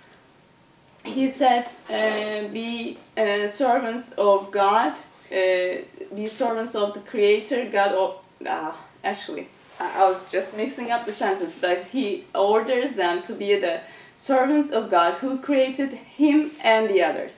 He said, uh, "Be uh, servants of God, uh, be servants of the Creator, God." Of, uh, actually, I I was just mixing up the sentence, but he orders them to be the servants of God who created him and the others.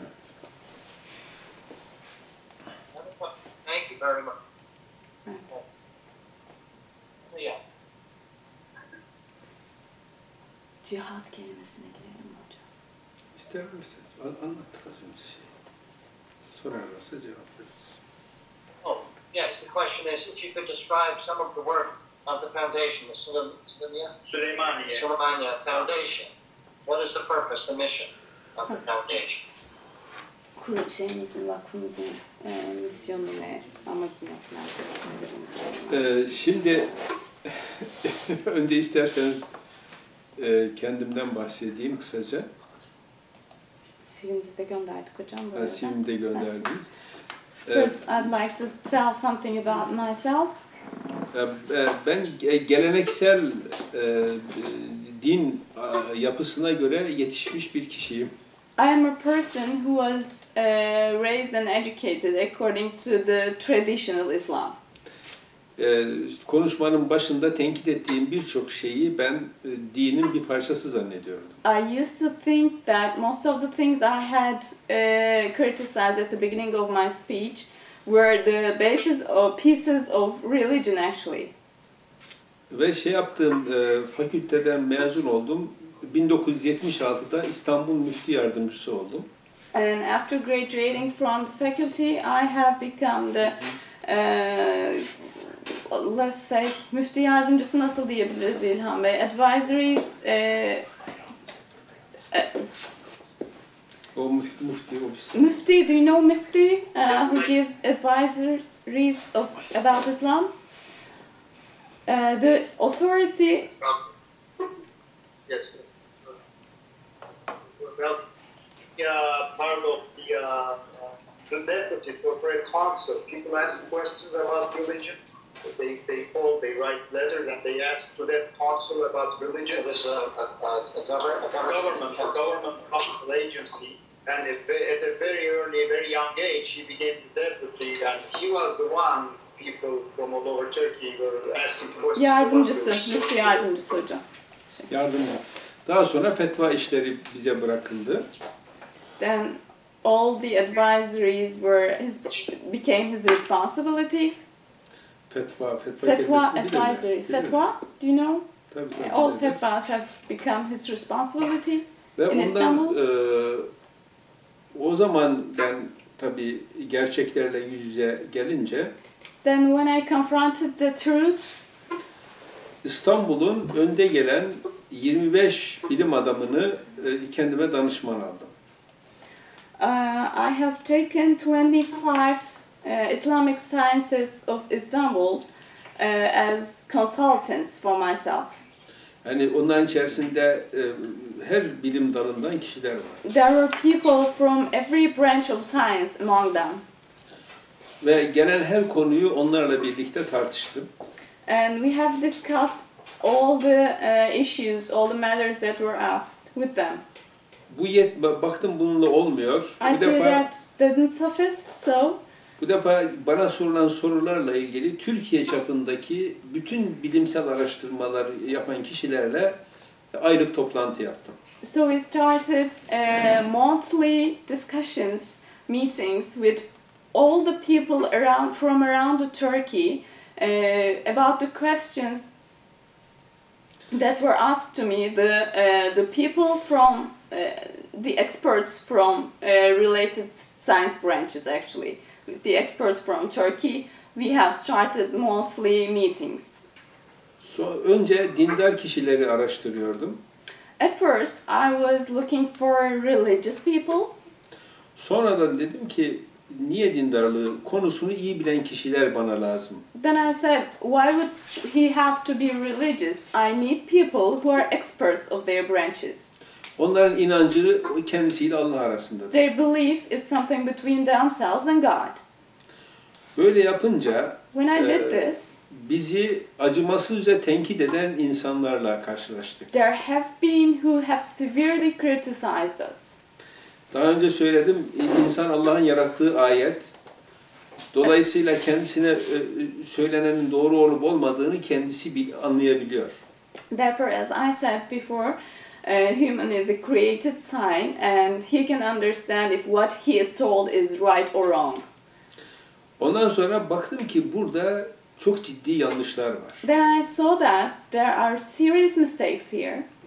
Thank you very much. Right. Yeah. Cihat kelimesine girelim mi hocam? İsterlerse an- anlattık az önce şey. Sorarlarsa cevap veririz. Oh, yes, the question is if you could describe some of the work of the foundation, the Suleim- Suleimia Süleymaniye. Suleimania Foundation. What is the purpose, the mission of the foundation? Kur şeyimizin, vakfımızın e, misyonu ne, amacı ne falan şeyler. Ee, şimdi önce isterseniz e, kendimden bahsedeyim kısaca. C V'nizi de gönderdik hocam bu arada. Şimdi de gönderdiniz. First, I'd like to tell something about myself. Ee, Ben ge- geleneksel e, din e, yapısına göre yetişmiş bir kişiyim. I am a person who was uh, raised and educated according to the traditional Islam. Ee, konuşmanın başında tenkit ettiğim birçok şeyi ben e, dinin bir parçası zannediyordum. I used to think that most of the things I had uh, criticized at the beginning of my speech were the basis or pieces of religion actually. Ve şey yaptığım e, fakülteden mezun oldum. bin dokuz yüz yetmiş altıda İstanbul Müftü Yardımcısı oldum. And after graduating from the faculty, I have become the, uh, let's say, müftü yardımcısı nasıl diyebiliriz İlhan Bey? Advisories, uh, uh, O müf- müftü ofisi. Mufti, do you know Mufti, uh, who gives advisories of, about Islam? Uh, the authority, Yes. Well, yeah, part of the uh, the deputy for for a council. People ask questions about religion. They they call, they write letters, and they ask to that council about religion. It was a, a, a, a, government, a A government, a government council agency. And at ve- at a very early, very young age, he became the deputy, and he was the one people from all over Turkey were asking questions. yardımcısı, about müftü yardımcısı hocam. Yardımcı. Daha sonra fetva işleri bize bırakıldı. Then all the advisories were his became his responsibility. Fetva, fetva, Fatwa kelimesini bilirler. advisory. Bilirler. Fatwa, do you know? Tabii, tabii, All bilirler. fatwas have become his responsibility. Ve in ondan İstanbul. e, o zaman ben tabii gerçeklerle yüz yüze gelince Then when I confronted the truth, İstanbul'un önde gelen yirmi beş bilim adamını e, kendime danışman aldım. uh, I have taken twenty-five uh, Islamic sciences of Istanbul uh, as consultants for myself. Yani onların içerisinde e, her bilim dalından kişiler var. There were people from every branch of science among them. Ve gelen her konuyu onlarla birlikte tartıştım. And we have discussed all the uh, issues, all the matters that were asked with them. Bu yet baktım bununla olmuyor. I Bu see defa that didn't suffice, so bu defa bana sorulan sorularla ilgili Türkiye çapındaki bütün bilimsel araştırmalar yapan kişilerle aylık toplantı yaptım. so we started uh, monthly discussions, meetings with all the people around from around the Turkey uh, about the questions that were asked to me. The uh, the people from uh, the experts from uh, related science branches actually, the experts from Turkey. We have started monthly meetings. So, önce dindar kişileri araştırıyordum. At first, I was looking for religious people. Sonradan dedim ki niye dindarlığı konusunu iyi bilen kişiler bana lazım. Then I said, why would he have to be religious? I need people who are experts of their branches. Onların inancı kendisiyle Allah arasındadır. Their belief is something between themselves and God. Böyle yapınca When I did e, this, bizi acımasızca tenkit eden insanlarla karşılaştık. there have been who have severely criticized us. Daha önce söyledim, insan Allah'ın yarattığı ayet. Dolayısıyla kendisine e, söylenenin doğru olup olmadığını kendisi bil- anlayabiliyor. Therefore, as I said before, uh, human is a created sign and he can understand if what he is told is right or wrong. Ondan sonra baktım ki burada çok ciddi yanlışlar var. Then I saw that there are serious mistakes here.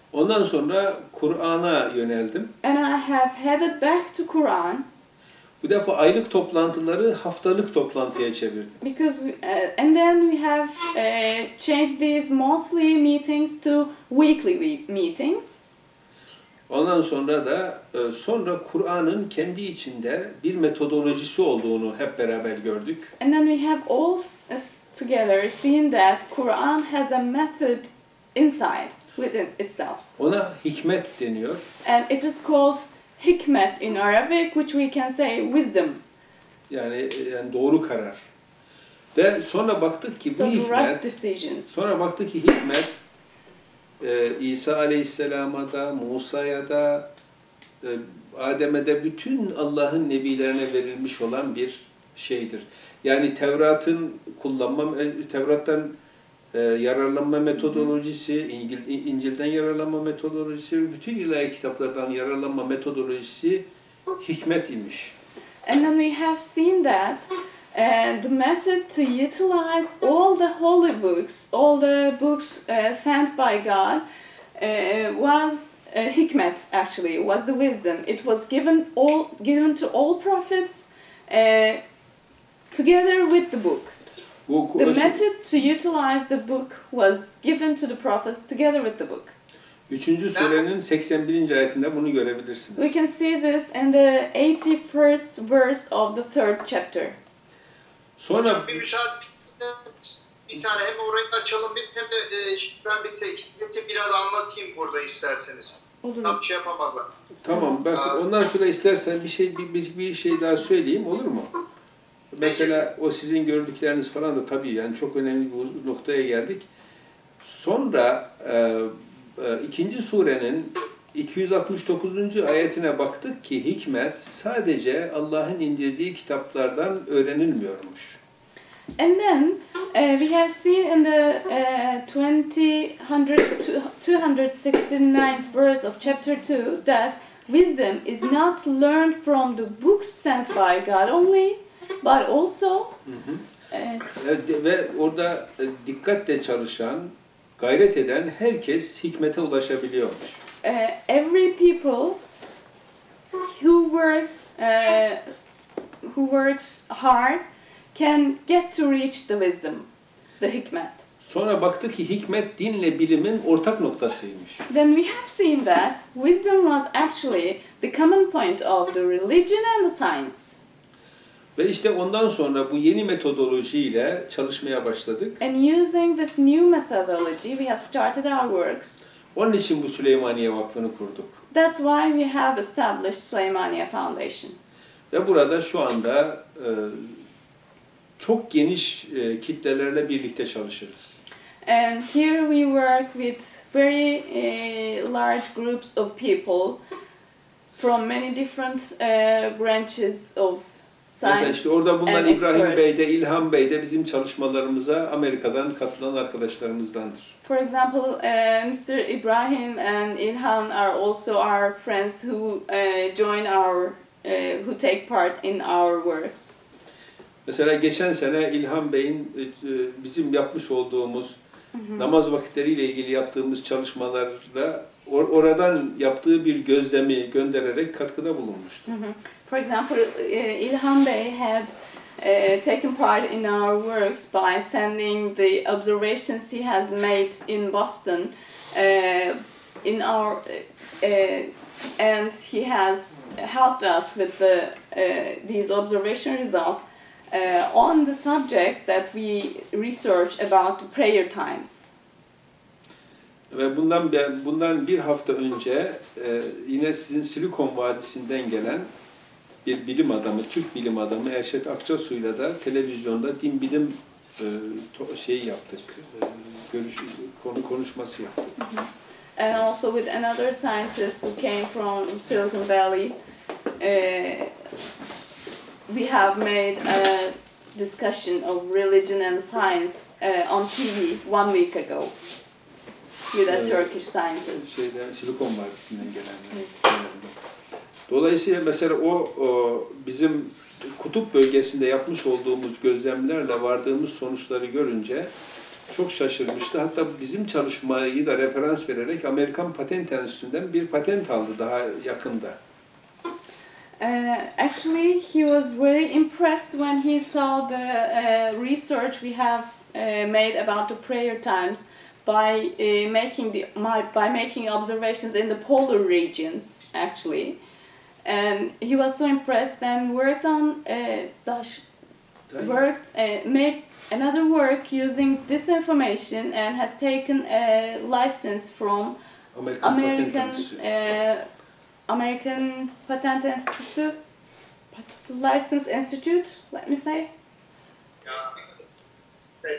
Ondan sonra Kur'an'a yöneldim. And I have headed back to Quran Bu defa aylık toplantıları haftalık toplantıya çevirdim. because uh, and then we have uh, changed these monthly meetings to weekly meetings. Ondan sonra da e, sonra Kur'an'ın kendi içinde bir metodolojisi olduğunu hep beraber gördük. And then we have all s- together seen that Quran has a method inside within itself. Ona hikmet deniyor. And it is called hikmet in Arabic, which we can say wisdom. Yani, e, yani doğru karar. Ve sonra baktık ki bu So the right hikmet, decisions. sonra baktık ki hikmet e, İsa Aleyhisselam'a da, Musa'ya da, e, Adem'e de bütün Allah'ın nebilerine verilmiş olan bir şeydir. Yani Tevrat'ın kullanma, e, Tevrat'tan e, yararlanma metodolojisi, İncil, İncil'den yararlanma metodolojisi, bütün ilahi kitaplardan yararlanma metodolojisi hikmet imiş. And then we have seen that uh, the method to utilize all the holy books, all the books uh, sent by God, uh, was uh, hikmet. Actually, was the wisdom. It was given all given to all prophets, uh, together with the book. Bu The method to utilize the book was given to the prophets together with the book. Üçüncü surenin seksen birinci ayetinde bunu görebilirsiniz. We can see this in the eighty-first verse of the third chapter. Sonra Hocam bir müsaade ederseniz bir tane hem orayı açalım biz hem de e, ben bir tek hikmeti biraz anlatayım burada isterseniz. Olur. Tam şey yapamadılar. tamam bak ondan sonra istersen bir şey bir, bir, bir şey daha söyleyeyim olur mu? Mesela o sizin gördükleriniz falan da tabii yani çok önemli bir noktaya geldik. Sonra e, e, ikinci surenin iki yüz altmış dokuzuncu ayetine baktık ki hikmet sadece Allah'ın indirdiği kitaplardan öğrenilmiyormuş. And then uh, we have seen in the uh, twenty, two hundred sixty-ninth verse of chapter two that wisdom is not learned from the books sent by God only, but also uh, Ve- Ve orada e, dikkatle çalışan, gayret eden herkes hikmete ulaşabiliyormuş. uh, every people who works uh, who works hard can get to reach the wisdom, the hikmet. Sonra baktık ki hikmet dinle bilimin ortak noktasıymış. Then we have seen that wisdom was actually the common point of the religion and the science. Ve işte ondan sonra bu yeni metodolojiyle çalışmaya başladık. And using this new methodology, we have started our works. Onun için bu Süleymaniye Vakfı'nı kurduk. That's why we have established Süleymaniye Foundation. Ve burada şu anda e, çok geniş e, kitlelerle birlikte çalışırız. And here we work with very uh, large groups of people from many different uh, branches of Mesela science. işte orada bulunan and İbrahim experts. Bey de İlhan Bey de bizim çalışmalarımıza Amerika'dan katılan arkadaşlarımızdandır. For example, uh, Mister Ibrahim and Ilhan are also our friends who uh, join our, uh, who take part in our works. Mesela geçen sene İlhan Bey'in e, e, bizim yapmış olduğumuz namaz vakitleriyle ilgili yaptığımız çalışmalarda or- oradan yaptığı bir gözlemi göndererek katkıda bulunmuştu. Mhm. For example, uh, Ilhan Bey had uh, taken part in our works by sending the observations he has made in Boston uh, in our uh, and he has helped us with the uh, these observation results uh, on the subject that we research about the prayer times. Ve bundan ben bundan bir hafta önce e, yine sizin Silikon Vadisi'nden gelen bir bilim adamı, Türk bilim adamı Erşet Akçasu'yla da televizyonda din bilim e, to, şey yaptık, e, görüş, konu konuşması yaptık. And also with another scientist who came from Silicon Valley, uh, we have made a discussion of religion and science uh, on T V one week ago with a Evet. Turkish scientist. Şeyden, Silikon Vadisi'nden gelenler. Dolayısıyla mesela o, o bizim kutup bölgesinde yapmış olduğumuz gözlemlerle vardığımız sonuçları görünce çok şaşırmıştı. Hatta bizim çalışmayı da referans vererek Amerikan Patent Enstitüsü'nden bir patent aldı daha yakında. Uh, actually, he was very impressed when he saw the uh, research we have uh, made about the prayer times by uh, making the my, by making observations in the polar regions, actually, and he was so impressed and worked on uh, baş- worked uh, made another work using this information and has taken a license from Amerikan American Patent Enstitüsü. uh, American Patent Institute, License Institute, let me say. Yeah. They,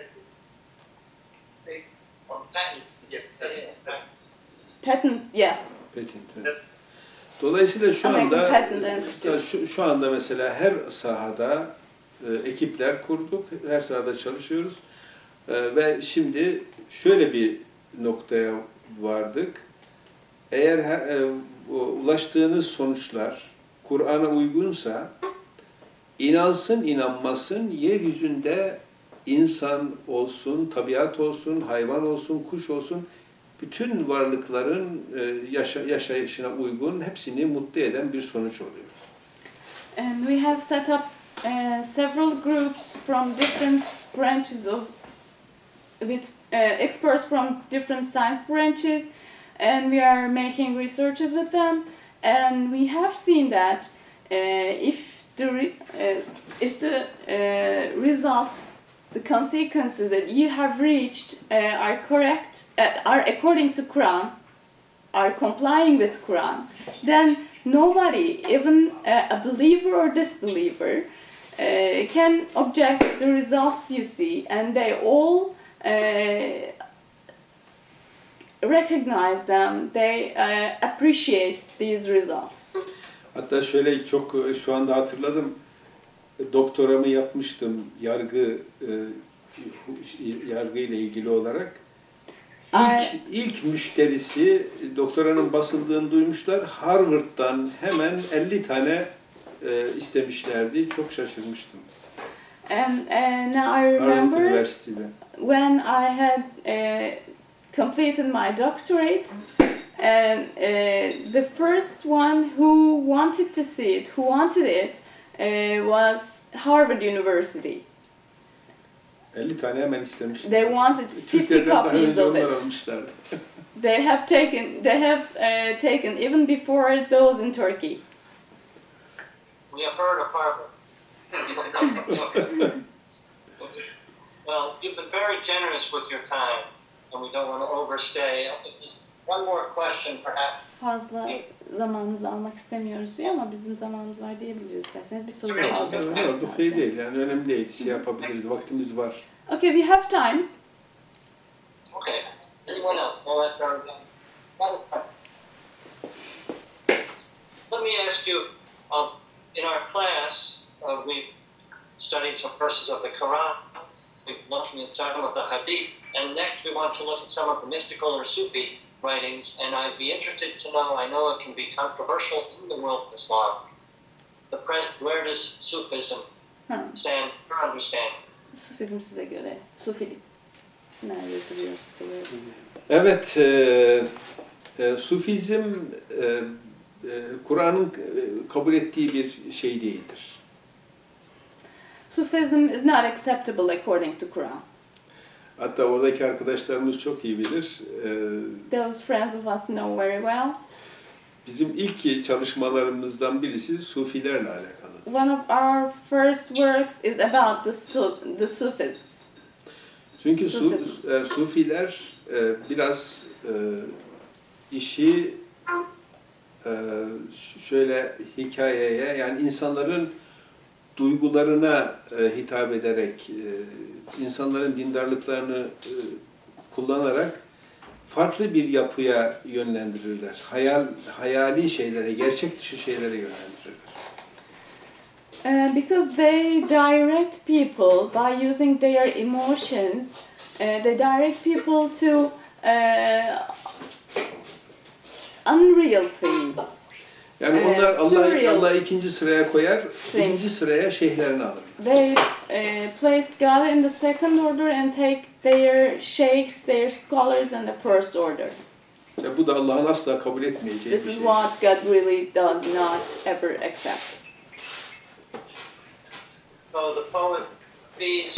they, on patent, yeah, patent. Patent, yeah. Patent, evet. Dolayısıyla şu American anda Patent Institute. şu, şu anda mesela her sahada e, ekipler kurduk, her sahada çalışıyoruz e, ve şimdi şöyle bir noktaya vardık. Eğer e, ulaştığınız sonuçlar Kur'an'a uygunsa, inansın inanmasın, yeryüzünde insan olsun, tabiat olsun, hayvan olsun, kuş olsun, bütün varlıkların yaşa yaşayışına uygun, hepsini mutlu eden bir sonuç oluyor. And we have set up uh, several groups from different branches of, with uh, experts from different science branches, and we are making researches with them, and we have seen that uh, if the re uh, if the uh, results, the consequences that you have reached uh, are correct, uh, are according to Quran, are complying with Quran, then nobody, even uh, a believer or disbeliever, uh, can object the results you see, and they all uh, recognize them, they uh, appreciate these results. Hatta şöyle çok şu anda hatırladım, doktoramı yapmıştım yargı yargı ile ilgili olarak. İlk, ilk müşterisi doktoranın basıldığını duymuşlar. Harvard'dan hemen elli tane e, istemişlerdi. Çok şaşırmıştım. And uh, now I Harvard remember Üniversitesi'de. when I had uh, completed my doctorate, and uh, the first one who wanted to see it, who wanted it, uh, was Harvard University. elli tane hemen istemişler. They wanted fifty Türkiye'den daha copies önce of onlar it. almışlardı. They have taken, they have uh, taken even before those in Turkey. We have heard of Harvard. Well, you've been very generous with your time, and we don't want to overstay. One more question, perhaps. Fazla zamanınızı almak istemiyoruz diyor ama bizim zamanımız var diyebiliriz isterseniz. Bir soru daha alacağım. Yok, bu şey değil. Yani önemli değil. Şey yapabiliriz. Vaktimiz var. Okay, we have time. Okay. Anyone else? No, that's very good. Let me ask you, um, in our class, uh, we've studied some verses of the Quran. We've looking at some of the Hadith, and next we want to look at some of the mystical or Sufi writings, and I'd be interested to know, I know it can be controversial in the world of Islam, the present, where does Sufism Ha, stand, your understanding? Sufizm size göre, Sufilik nerede duruyor size göre? Evet, e, e, Sufizm e, e, Kur'an'ın e, kabul ettiği bir şey değildir. Sufism is not acceptable according to Quran. Hatta oradaki arkadaşlarımız çok iyi bilir. E, Those friends of us know very well. bizim ilk çalışmalarımızdan birisi Sufilerle alakalı. One of our first works is about the Suf the Sufists. Çünkü su, Sufizm. e, Sufiler e, biraz e, işi e, şöyle hikayeye, yani insanların duygularına e, hitap ederek, e, insanların dindarlıklarını e, kullanarak farklı bir yapıya yönlendirirler. Hayal, hayali şeylere, gerçek dışı şeylere yönlendirirler. Uh, because they direct people by using their emotions, uh, they direct people to uh, unreal things. Yani uh, onlar Allah'ı surreal Allah ikinci sıraya koyar, things. ikinci sıraya şeyhlerini alır. They uh, placed God in the second order and take their sheikhs, their scholars in the first order. Ve bu da Allah'ın asla kabul etmeyeceği This bir is şey. what God really does not ever accept. So the poet feeds,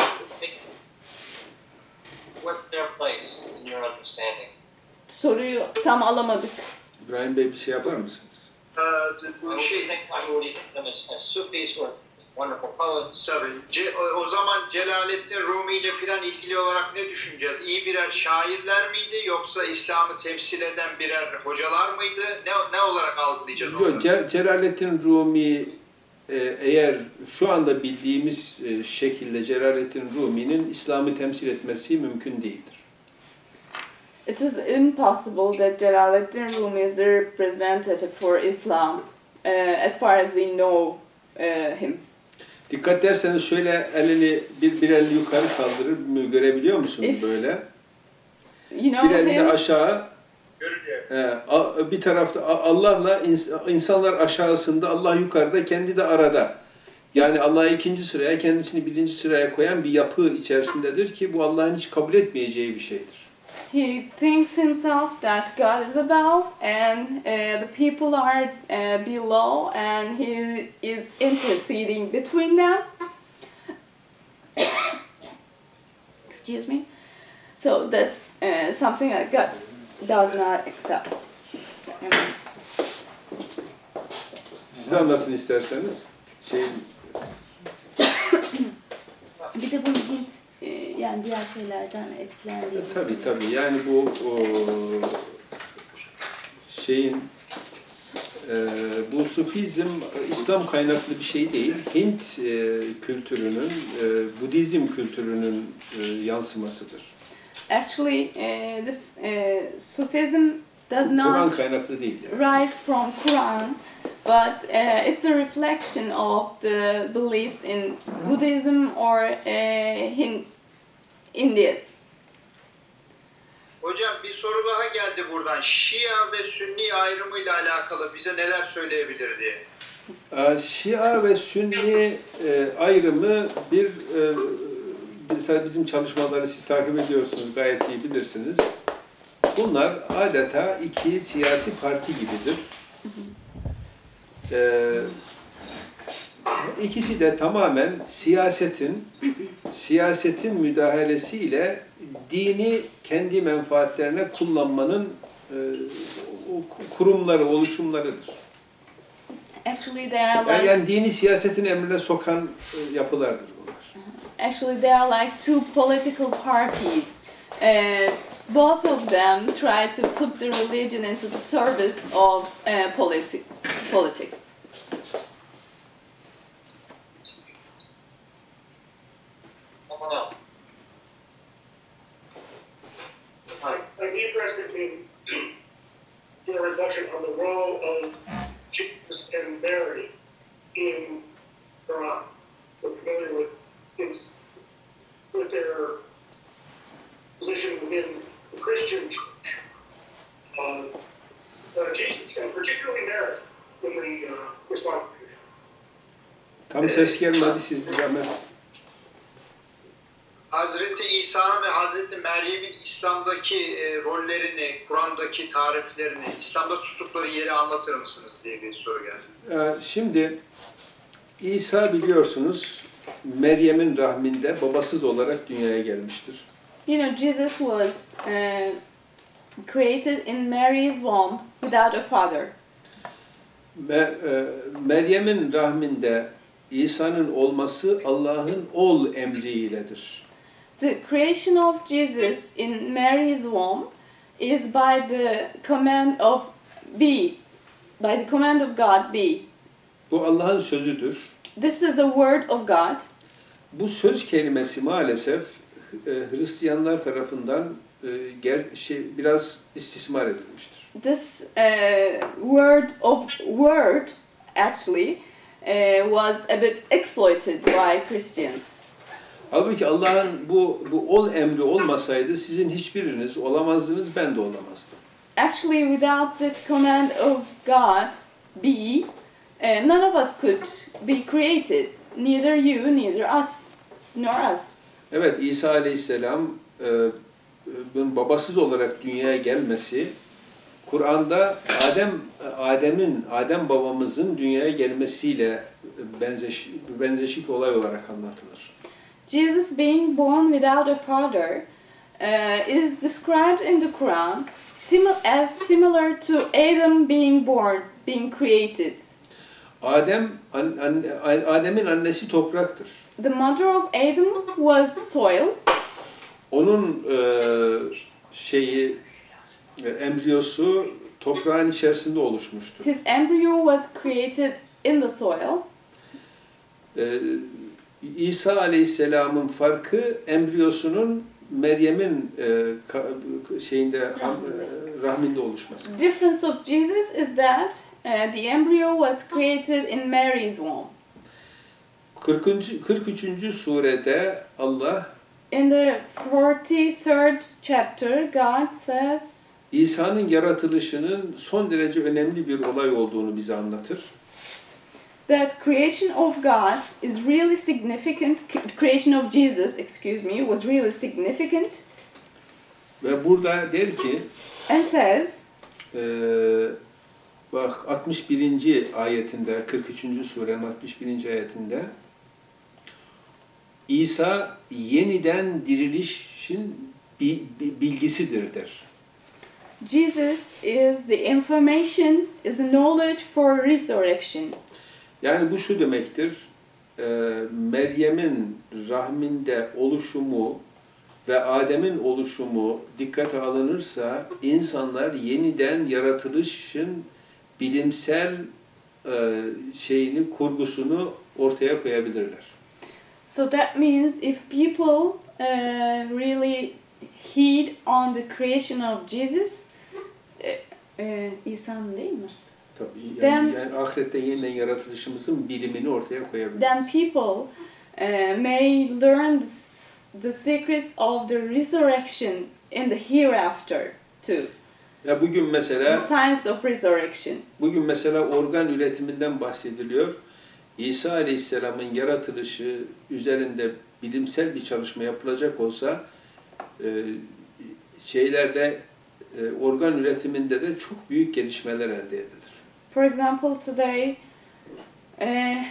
what's their place in your understanding? Soruyu tam alamadık. İbrahim Bey bir şey yapar mısınız? Ee, I bu would şey, think, I would think them as, as Sufis were wonderful poets. tabii. Ce- o, o zaman Celaleddin Rumi ile filan ilgili olarak ne düşüneceğiz? İyi birer şairler miydi yoksa İslam'ı temsil eden birer hocalar mıydı? Ne, ne olarak algılayacağız onları? Yok, Ce- Celaleddin Rumi e, eğer şu anda bildiğimiz e, şekilde Celaleddin Rumi'nin İslam'ı temsil etmesi mümkün değildir. It is impossible that Jalaluddin Rumi is the representative for Islam, uh, as far as we know uh, him. Dikkat ederseniz şöyle elini bir, bir elini yukarı kaldırır mı görebiliyor musunuz If- böyle? You know Bir elini him? aşağı, Görünüyor. e, a- bir tarafta a- Allah'la ins- insanlar aşağısında, Allah yukarıda, kendi de arada. Yani Allah'ı ikinci sıraya, kendisini birinci sıraya koyan bir yapı içerisindedir ki bu Allah'ın hiç kabul etmeyeceği bir şeydir. He thinks himself that God is above and uh, the people are uh, below, and he is interceding between them. Excuse me. So that's uh, something that God does not accept. Siz anlatın isterseniz. Şey, Bir de bu Hint, e, yani diğer şeylerden etkilendiği. tabii tabii yani bu o, şeyin e, bu Sufizm İslam kaynaklı bir şey değil. Hint e, kültürünün, e, Budizm kültürünün e, yansımasıdır. Actually, uh, this uh, Sufism does Kur'an not kaynaklı değil. Yani. rise from Quran, but uh, it's a reflection of the beliefs in Buddhism or uh, in India. Hocam bir soru daha geldi buradan. Şia ve Sünni ayrımıyla alakalı bize neler söyleyebilir diye. Ee, Şia ve Sünni e, ayrımı bir e, mesela bizim çalışmaları siz takip ediyorsunuz, gayet iyi bilirsiniz. Bunlar adeta iki siyasi parti gibidir. Ee, ikisi de tamamen siyasetin siyasetin müdahalesiyle dini kendi menfaatlerine kullanmanın e, o kurumları, oluşumlarıdır. Actually, they are Yani, like yani dini siyasetin emrine sokan e, yapılardır bunlar. actually they are like two political parties. Uh, both of them try to put the religion into the service of uh, politi- politics. Someone else. Hi. I'm interested in your reflection on the role of Jesus and Mary in Quran. We're familiar with his, with their position within the Christian church. Uh, uh, Jesus, and particularly Mary, in the uh, Islamic tradition. Tam ses gelmedi siz bir zahmet. Hazreti İsa'nın ve Hazreti Meryem'in İslam'daki e, rollerini, Kur'an'daki tariflerini, İslam'da tuttukları yeri anlatır mısınız diye bir soru geldi. Ee, şimdi İsa biliyorsunuz Meryem'in rahminde babasız olarak dünyaya gelmiştir. You know, Jesus was uh, created in Mary's womb without a father. Me- e, Meryem'in rahminde İsa'nın olması Allah'ın ol emriyledir. The creation of Jesus in Mary's womb is by the command of be, by the command of God be. Bu Allah'ın sözüdür. This is the word of God. Bu söz kelimesi maalesef e, Hristiyanlar tarafından e, ger, şey, biraz istismar edilmiştir. This uh, word of word actually uh, was a bit exploited by Christians. Halbuki Allah'ın bu, bu ol emri olmasaydı sizin hiçbiriniz olamazdınız, ben de olamazdım. Actually, without this command of God, be, uh, none of us could be created. Neither you, neither us, nor us. Evet, İsa Aleyhisselam'ın babasız olarak dünyaya gelmesi, Kur'an'da Adem Adem'in Adem babamızın dünyaya gelmesiyle benzeş, benzeşik olay olarak anlatılır. Jesus being born without a father uh, is described in the Quran simi- as similar to Adam being born, being created. Adem an, an, Adem'in annesi topraktır. The mother of Adam was soil. Onun e, şeyi e, embriyosu toprağın içerisinde oluşmuştur. His embryo was created in the soil. E, İsa Aleyhisselam'ın farkı embriyosunun Meryem'in e, ka, şeyinde ham, e, rahminde oluşması. The difference of Jesus is that uh, the embryo was created in Mary's womb. kırkıncı. kırk üçüncü surede Allah In the forty-third chapter, God says İsa'nın yaratılışının son derece önemli bir olay olduğunu bize anlatır. that creation of God is really significant. Creation of Jesus, excuse me, was really significant, Ve burada der ki, and says e, bak altmış birinci ayetinde, kırk üçüncü surenin altmış birinci ayetinde, İsa yeniden dirilişin bi- bi- bilgisidir der. Jesus is the information, is the knowledge for resurrection. Yani bu şu demektir, e, Meryem'in rahminde oluşumu ve Adem'in oluşumu dikkate alınırsa insanlar yeniden yaratılışın bilimsel e, şeyini, kurgusunu ortaya koyabilirler. So that means if people uh, really heed on the creation of Jesus, uh, uh, İsa'nın değil mi? Tabii yani, Then- yani ahirette yeniden yaratılışımızın bilimini ortaya koyabiliriz. Then people uh, may learn the, s- the secrets of the resurrection in the hereafter too. Ya bugün The mesela science of resurrection. bugün mesela organ üretiminden bahsediliyor. İsa Aleyhisselam'ın yaratılışı üzerinde bilimsel bir çalışma yapılacak olsa e, şeylerde e, organ üretiminde de çok büyük gelişmeler elde edilir. For example, today, uh,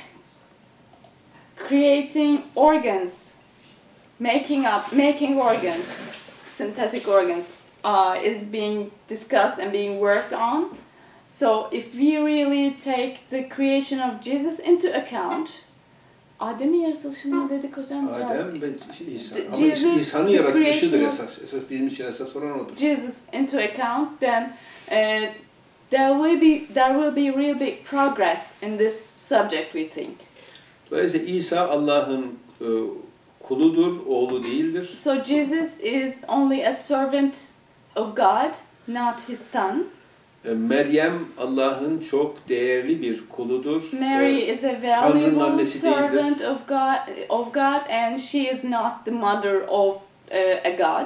creating organs, making up, making organs, synthetic organs, uh, is being discussed and being worked on. So, if we really take the creation of Jesus into account, Adem'in yaratılışını dedik hocam. Adem ve İsa. The- Ama Jesus, İsa'nın the yaratılışıdır creation of- esas. Esas bizim için esas olan odur. Jesus into account, then uh, there will be there will be real big progress in this subject, we think. Dolayısıyla İsa Allah'ın e, kuludur, oğlu değildir. So Jesus is only a servant of God, not his son. E, Meryem Allah'ın çok değerli bir kuludur. Mary E, is a Tanrı'nın valuable annesi servant of God, of God, and she is not the mother of uh, a God.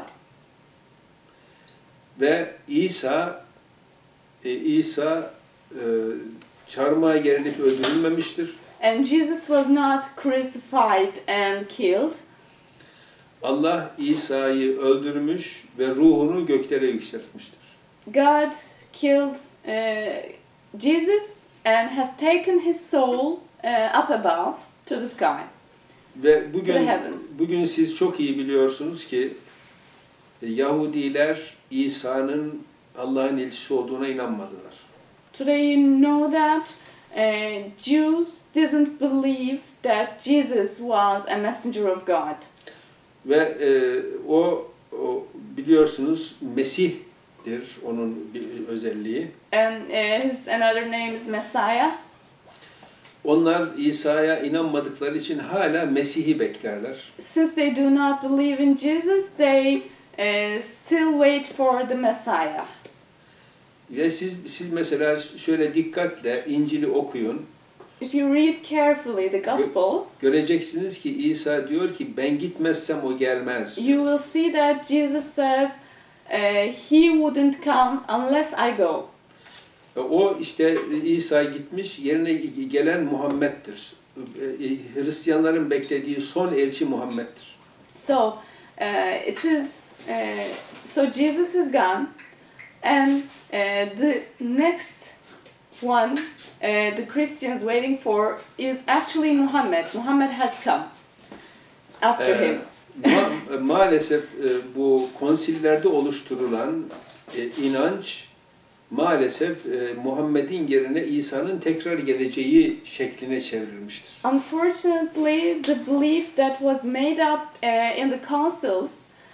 Ve İsa e, İsa e, çarmıha gerilip öldürülmemiştir. And Jesus was not crucified and killed. Allah İsa'yı öldürmüş ve ruhunu göklere yükseltmiştir. God killed uh, Jesus and has taken his soul uh, up above to the sky. Ve To bugün the heavens. bugün siz çok iyi biliyorsunuz ki e, Yahudiler İsa'nın Allah'ın elçisi olduğuna inanmadılar. Today you know that uh, Jews didn't believe that Jesus was a messenger of God. Ve e, o, o biliyorsunuz Mesih'dir onun bir özelliği. And uh, his another name is Messiah. Onlar İsa'ya inanmadıkları için hala Mesih'i beklerler. Since they do not believe in Jesus, they uh, still wait for the Messiah. Ve siz siz mesela şöyle dikkatle İncil'i okuyun. If you read carefully the gospel, Göreceksiniz ki İsa diyor ki ben gitmezsem o gelmez. you will see that Jesus says uh, he wouldn't come unless I go. O işte İsa gitmiş, yerine gelen Muhammed'dir. Hristiyanların beklediği son elçi Muhammed'dir. So uh, it is uh, so Jesus is gone, and uh, the next one uh, the Christians waiting for is actually Muhammad. Muhammad has come after Ee, him. ma- maalesef e, bu konsillerde oluşturulan e, inanç maalesef e, Muhammed'in yerine İsa'nın tekrar geleceği şekline çevrilmiştir. Unfortunately, the belief that was made up uh, in the councils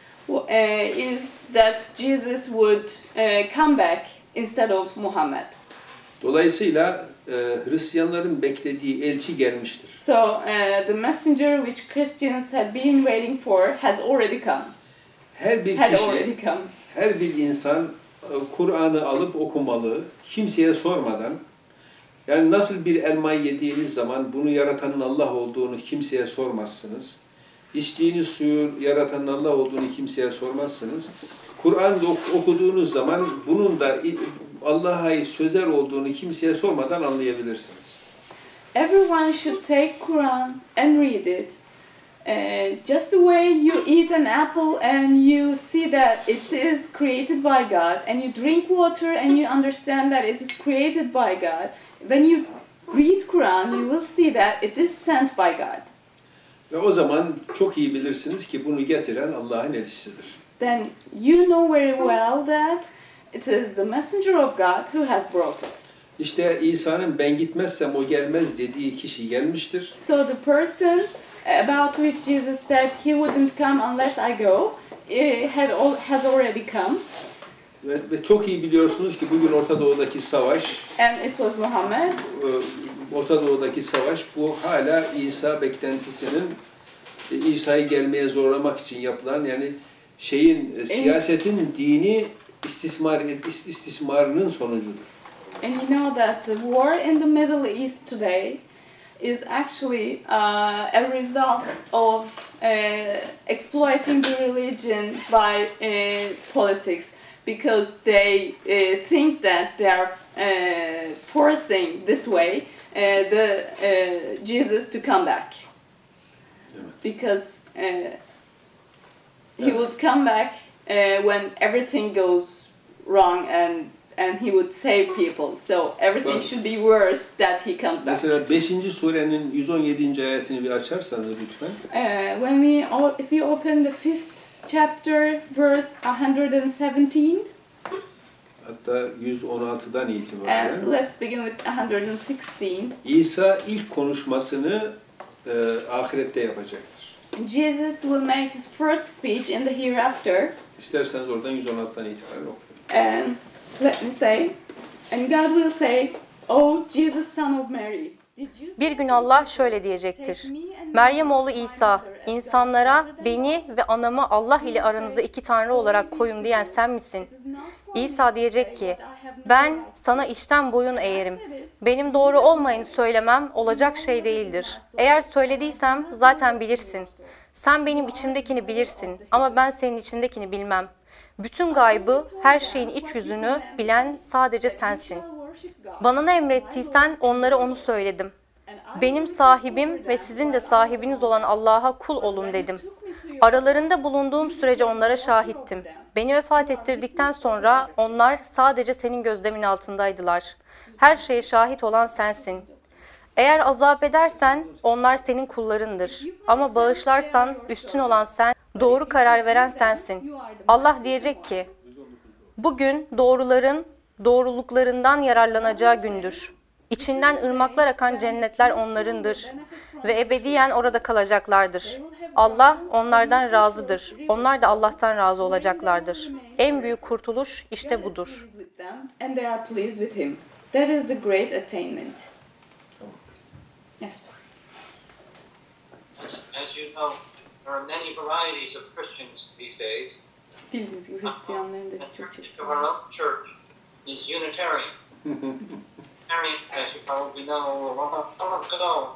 uh, is that Jesus would uh, come back instead of Muhammad. Dolayısıyla e, Hristiyanların beklediği elçi gelmiştir. So uh, the messenger which Christians had been waiting for has already come. Her bir Had kişi, already come. her bir insan e, Kur'an'ı alıp okumalı, kimseye sormadan. Yani nasıl bir elmayı yediğiniz zaman bunu yaratanın Allah olduğunu kimseye sormazsınız. İçtiğiniz suyu yaratanın Allah olduğunu kimseye sormazsınız. Kur'an'da okuduğunuz zaman bunun da Allah'a ait sözler olduğunu kimseye sormadan anlayabilirsiniz. Everyone should take Quran and read it. Uh, just the way you eat an apple and you see that it is created by God, and you drink water and you understand that it is created by God. When you read Quran, you will see that it is sent by God. Ve o zaman çok iyi bilirsiniz ki bunu getiren Allah'ın elçisidir. Then you know very well that it is the messenger of God who has brought it. İşte İsa'nın ben gitmezsem o gelmez dediği kişi gelmiştir. So the person about which Jesus said he wouldn't come unless I go eh, had al- has already come, Ve, ve çok iyi biliyorsunuz ki bugün Orta Doğu'daki savaş, and it was Muhammad. e, Orta Doğu'daki savaş bu hala İsa beklentisinin e, İsa'yı gelmeye zorlamak için yapılan yani şeyin e, siyasetin dini istismar is- istismarının sonucudur. And you know that the war in the Middle East today is actually uh, a result of uh, exploiting the religion by uh, politics, because they uh, think that they are uh, forcing this way uh, the uh, Jesus to come back, because uh, he would come back uh, when everything goes wrong, and and he would save people. So everything Bak- should be worse that he comes back. Mesela beşinci surenin yüz on yedinci ayetini bir açarsanız lütfen. Uh, when we o- if we open the fifth chapter, verse one hundred seventeen, Hatta yüz on altıdan itibaren. and let's begin with one hundred sixteen. İsa ilk konuşmasını e, ahirette yapacaktır. Jesus will make his first speech in the hereafter, İsterseniz oradan yüz on altıdan itibaren okuyun. and let me say, and God will say, "Oh Jesus, son of Mary, did you Bir gün Allah şöyle diyecektir. Meryem oğlu İsa, insanlara beni ve anamı Allah ile aranızda iki tanrı olarak koyun diyen sen misin? İsa diyecek ki, ben sana içten boyun eğerim. Benim doğru olmayanı söylemem olacak şey değildir. Eğer söylediysem zaten bilirsin. Sen benim içimdekini bilirsin ama ben senin içindekini bilmem. Bütün gaybı, her şeyin iç yüzünü bilen sadece sensin. Bana ne emrettiysen onlara onu söyledim. Benim sahibim ve sizin de sahibiniz olan Allah'a kul olun dedim. Aralarında bulunduğum sürece onlara şahittim. Beni vefat ettirdikten sonra onlar sadece senin gözlemin altındaydılar. Her şeye şahit olan sensin. Eğer azap edersen onlar senin kullarındır. Ama bağışlarsan üstün olan sen, doğru karar veren sensin. Allah diyecek ki, bugün doğruların doğruluklarından yararlanacağı gündür. İçinden ırmaklar akan cennetler onlarındır ve ebediyen orada kalacaklardır. Allah onlardan razıdır. Onlar da Allah'tan razı olacaklardır. En büyük kurtuluş işte budur. and they are pleased with him. That is the great attainment." Yes. As, as you know, there are many varieties of Christians these days. Bildiğiniz gibi Hristiyanların da And çok Church çeşitli. of our own church is Unitarian. Unitarian, as you probably know, a long time ago,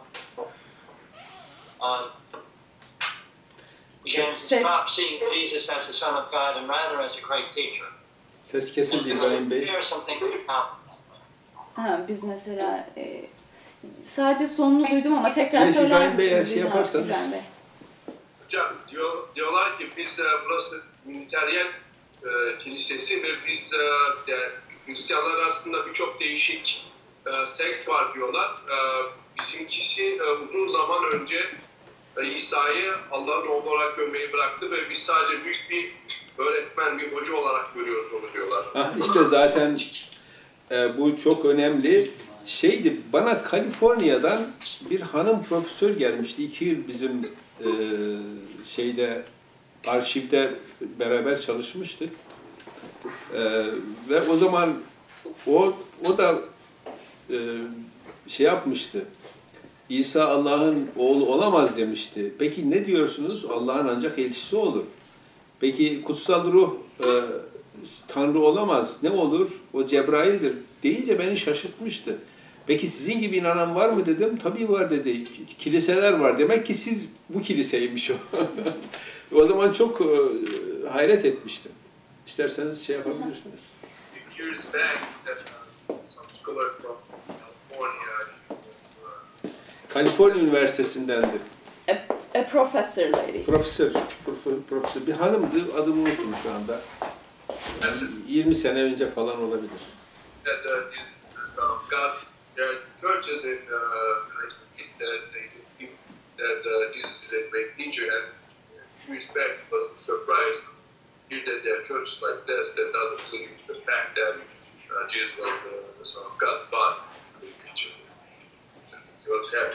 um, began to Says- stop seeing Jesus as the Son of God and rather as a great teacher. Ses kesildi İbrahim Bey. Here are some things about Ha, biz mesela e, sadece sonunu duydum ama tekrar Neyse, söyler İbrahim Bey, eğer misiniz? şey İbrahim- yaparsanız- İbrahim Bey. Hocam diyor, diyorlar ki biz e, burası Militeryen e, Kilisesi ve biz e, yani Hristiyanlar arasında birçok değişik e, sekt var diyorlar. E, bizimkisi e, uzun zaman önce e, İsa'yı Allah'ın oğlu olarak görmeyi bıraktı ve biz sadece büyük bir öğretmen, bir hoca olarak görüyoruz onu diyorlar. Ah, işte zaten e, bu çok önemli. Şeydi, bana Kaliforniya'dan bir hanım profesör gelmişti. İki yıl bizim e, şeyde arşivde beraber çalışmıştık. E, ve o zaman o o da e, şey yapmıştı. İsa Allah'ın oğlu olamaz demişti. Peki ne diyorsunuz? Allah'ın ancak elçisi olur. Peki kutsal ruh e, Tanrı olamaz. Ne olur? O Cebrail'dir deyince beni şaşırtmıştı. Peki sizin gibi inanan var mı dedim. Tabii var dedi. Kiliseler var. Demek ki siz bu kiliseymiş o. O zaman çok e, hayret etmiştim. İsterseniz şey yapabilirsiniz. Years back, that, uh, some scholar from California, uh, Kaliforniya Üniversitesi'ndendi. A, a professor lady. Profesör, profesör, profesör. Bir hanımdı. Adını unuttum şu anda. Yani yirmi sene önce falan olabilir. that uh, Jesus, the Son of God, there are churches in uh, cities that they think that uh, Jesus is a great teacher, and in few respect was surprised to hear that there are churches like this that doesn't believe the fact that uh, Jesus was the, the Son of God, but the teacher. So it's happy.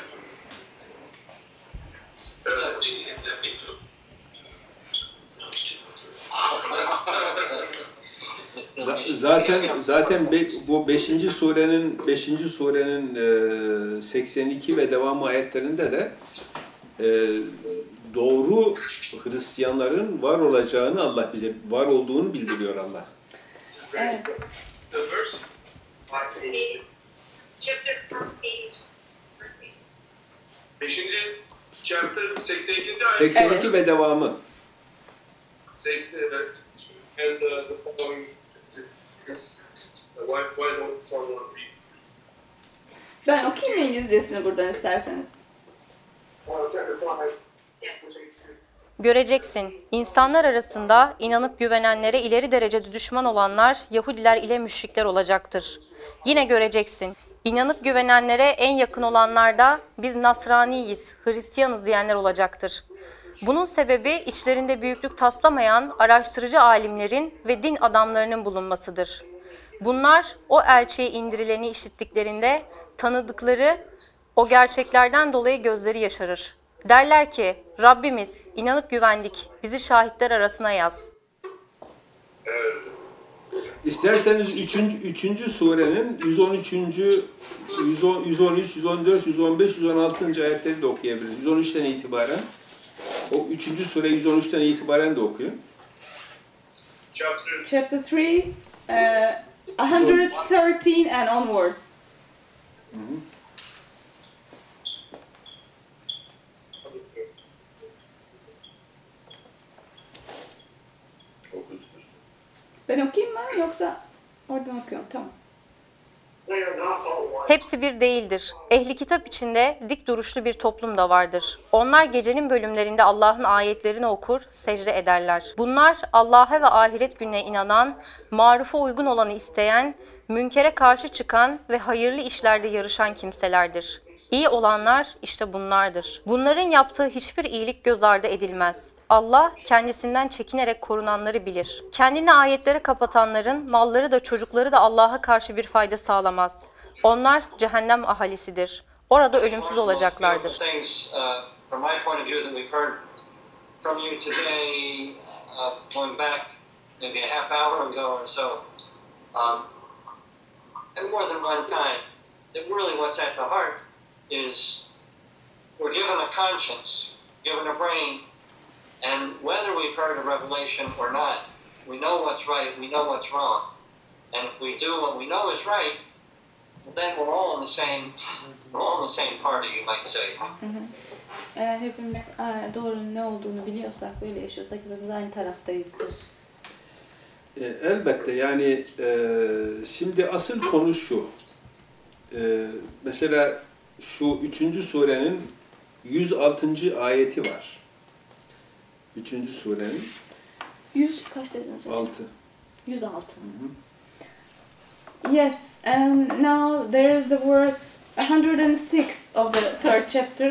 Z- Zaten zaten be, bu beşinci surenin beşinci surenin e, seksen iki ve devamı ayetlerinde de e, doğru Hristiyanların var olacağını Allah bize var olduğunu bildiriyor Allah. Evet. The verse? Eight. Chapter from eight. Verse eight. Beşinci chapter seksen ikinci ayet. seksen iki Evet. ve devamı. seksen and uh, the following is why why don't someone read? Ben okuyayım mı İngilizcesini buradan isterseniz? Uh, chapter five. Yeah. Göreceksin, insanlar arasında inanıp güvenenlere ileri derecede düşman olanlar Yahudiler ile müşrikler olacaktır. Yine göreceksin, inanıp güvenenlere en yakın olanlar da biz Nasraniyiz, Hristiyanız diyenler olacaktır. Bunun sebebi içlerinde büyüklük taslamayan araştırıcı alimlerin ve din adamlarının bulunmasıdır. Bunlar o elçiye indirileni işittiklerinde tanıdıkları o gerçeklerden dolayı gözleri yaşarır. Derler ki, Rabbimiz inanıp güvendik, bizi şahitler arasına yaz. İsterseniz üçüncü, üçüncü surenin yüz on üçüncü yüz on, yüz on üç, yüz on dört, yüz on beş, yüz on altıncı ayetleri de okuyabiliriz. yüz on üçten itibaren. O üçüncü sure yüz on üçten itibaren de okuyun. Chapter Chapter three, uh, one hundred thirteen and onwards. Hı hı. Ben okuyayım mı yoksa oradan okuyorum? Tamam. they are not all one. Hepsi bir değildir. Ehli kitap içinde dik duruşlu bir toplum da vardır. Onlar gecenin bölümlerinde Allah'ın ayetlerini okur, secde ederler. Bunlar Allah'a ve ahiret gününe inanan, marufa uygun olanı isteyen, münkere karşı çıkan ve hayırlı işlerde yarışan kimselerdir. İyi olanlar işte bunlardır. Bunların yaptığı hiçbir iyilik göz ardı edilmez. Allah kendisinden çekinerek korunanları bilir. Kendini ayetlere kapatanların malları da çocukları da Allah'a karşı bir fayda sağlamaz. Onlar cehennem ahalisidir. Orada ölümsüz olacaklardır. Things, uh, from my point of view, that we've heard from you today, uh, going back maybe a half hour ago or so, um, and more than one time, that really what's at the heart is we're given a conscience, given a brain, and whether we've heard a revelation or not, we know what's right, we know what's wrong. And if we do what we know is right, then we're all in the same, we're all in the same party, you might say. Hı hı. Eğer hepimiz e, doğrunun ne olduğunu biliyorsak, böyle yaşıyorsak hepimiz aynı taraftayızdır. E, elbette yani e, şimdi asıl konu şu. Ee, mesela şu üçüncü surenin yüz altıncı ayeti var. Üçüncü surenin yüz kaç dediniz hocam? altı. yüz altı. Yes, and now there is the verse one hundred six of the third chapter.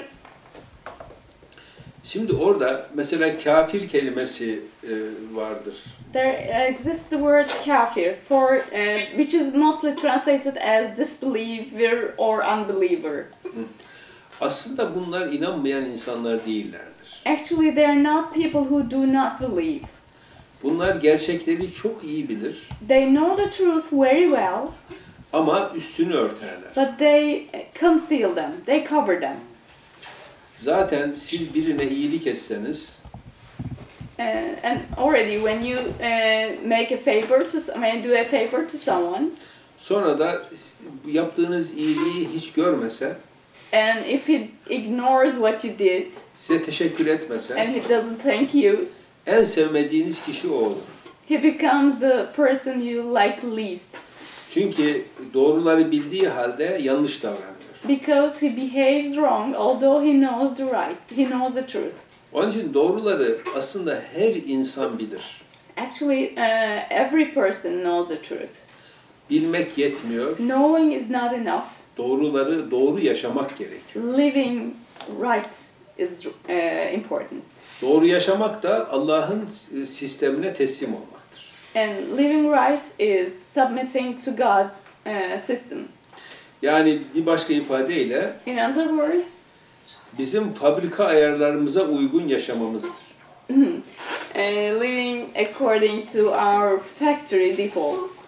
Şimdi orada mesela kafir kelimesi e, vardır. There exists the word kafir, for uh, which is mostly translated as disbeliever or unbeliever. Aslında bunlar inanmayan insanlar değillerdir. Actually, they are not people who do not believe. Bunlar gerçekleri çok iyi bilir They know the truth very well, ama üstünü örterler. but they conceal them, they cover them. Zaten siz birine iyilik etseniz, Uh, and already when you uh, make a favor to, I mean, do a favor to someone, sonra da yaptığınız iyiliği hiç görmese, and if he ignores what you did, size teşekkür etmese, and he doesn't thank you, en sevmediğiniz kişi o olur. he becomes the person you like least. Çünkü doğruları bildiği halde yanlış davranıyor. Because he behaves wrong, although he knows the right, he knows the truth. Onun için doğruları aslında her insan bilir. Actually, uh, every person knows the truth. Bilmek yetmiyor. Knowing is not enough. Doğruları doğru yaşamak gerekiyor. Living right is uh, important. Doğru yaşamak da Allah'ın sistemine teslim olmaktır. And living right is submitting to God's uh, system. Yani bir başka ifadeyle In other words, bizim fabrika ayarlarımıza uygun yaşamamızdır. uh, living according to our factory defaults.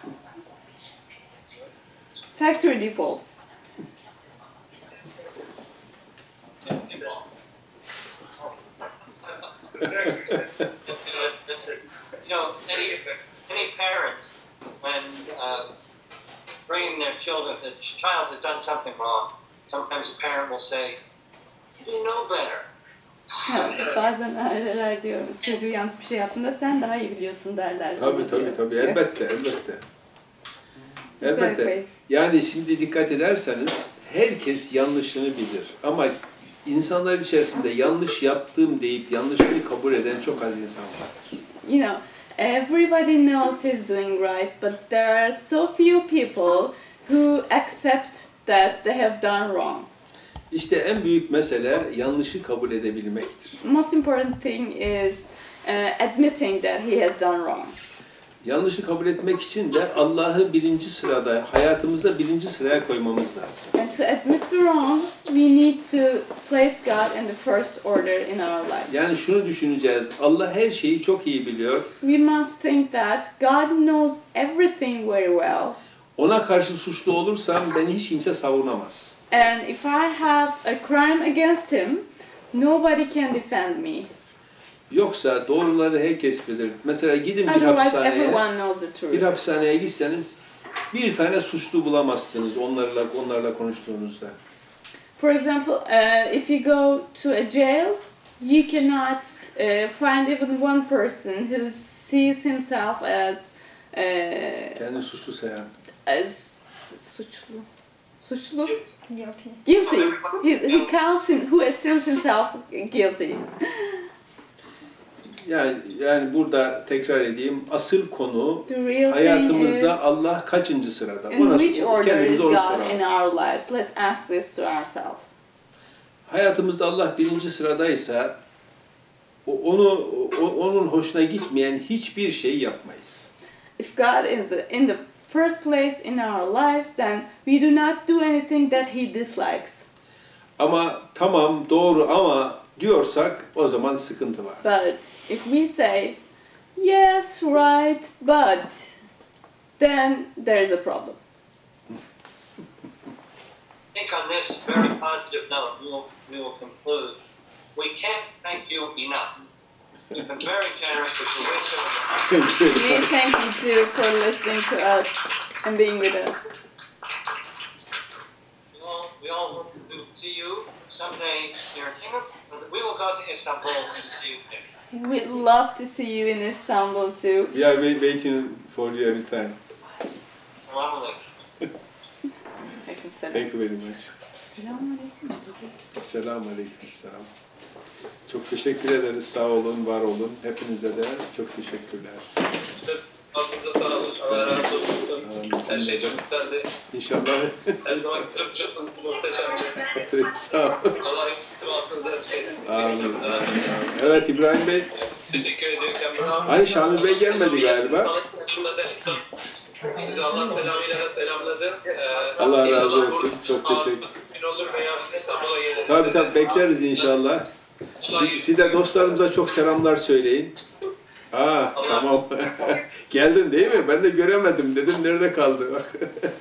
Factory defaults. You know, any, any parent, when uh, bringing their children, the child has done something wrong, sometimes the parent will say, you know better. Ha, bazen aileler diyoruz, çocuğu yanlış bir şey yaptığında sen daha iyi biliyorsun derler. Tabii tabii tabii elbette elbette. Elbette. Yani şimdi dikkat ederseniz herkes yanlışını bilir ama insanlar içerisinde yanlış yaptığım deyip yanlışını kabul eden çok az insan vardır. You know, everybody knows he's doing right, but there are so few people who accept that they have done wrong. İşte en büyük mesele yanlışı kabul edebilmektir. Most important thing is uh, admitting that he has done wrong. Yanlışı kabul etmek için de Allah'ı birinci sırada, hayatımızda birinci sıraya koymamız lazım. And to admit the wrong, we need to place God in the first order in our lives. Yani şunu düşüneceğiz, Allah her şeyi çok iyi biliyor. We must think that God knows everything very well. Ona karşı suçlu olursam beni hiç kimse savunamaz. And if I have a crime against him, nobody can defend me. Yoksa doğruları herkes bilir. Mesela gidin bir Otherwise, hapishaneye, everyone knows the bir truth. hapishaneye gitseniz bir tane suçlu bulamazsınız onlarla onlarla konuştuğunuzda. For example, uh, if you go to a jail, you cannot uh, find even one person who sees himself as uh, Kendini suçlu sayan. as suçlu. Suçlu? Guilty. He, he counts him, who assumes himself guilty. Yani yani burada tekrar edeyim asıl konu The real thing hayatımızda is, Allah kaçıncı sırada? in Ona which order is kendimize onu God soralım. in our lives? Let's ask this to ourselves. Hayatımızda Allah birinci sıradaysa o- onu o- onun hoşuna gitmeyen hiçbir şey yapmayız. If God is the, in the first place in our lives, then we do not do anything that He dislikes. Ama tamam doğru ama diyorsak o zaman sıkıntı var. But if we say, yes, right, but, then there's a problem. I think on this very positive note, we will, we will conclude. We can't thank you enough. You've been very generous with your wisdom. We thank you too for listening to us and being with us. We all, we all hope to see you someday near Singapore. We will go to Istanbul and see you there. We'd love to see you in Istanbul too. We are wait- waiting for you every time. Selamun Aleyküm. Aleyküm Selam. Thank you very much. Selamünaleyküm. Selamünaleyküm. Selam. Çok teşekkür ederiz. Sağ olun, var olun. Hepinize de çok teşekkürler. Ağzınıza sağlık. Allah razı olsun. Her şey çok güzeldi. İnşallah. Her zaman Türkçemiz muhteşemdi. Sağ olun. Allah hiç aklınıza açık edin. Amin. Evet İbrahim Bey. Teşekkür ediyorum Kemal. Hani Şamil Bey gelmedi galiba. Sanat kısmında da sizi Allah selamıyla da selamladı. Ee, Allah razı inşallah olsun. bu Çok teşekkür. gün olur veya İstanbul'a gelir. Tabii tabii bekleriz inşallah. Siz siz de dostlarımıza çok selamlar söyleyin. Aa tamam. Geldin değil mi? Ben de göremedim dedim. Nerede kaldı? Bak.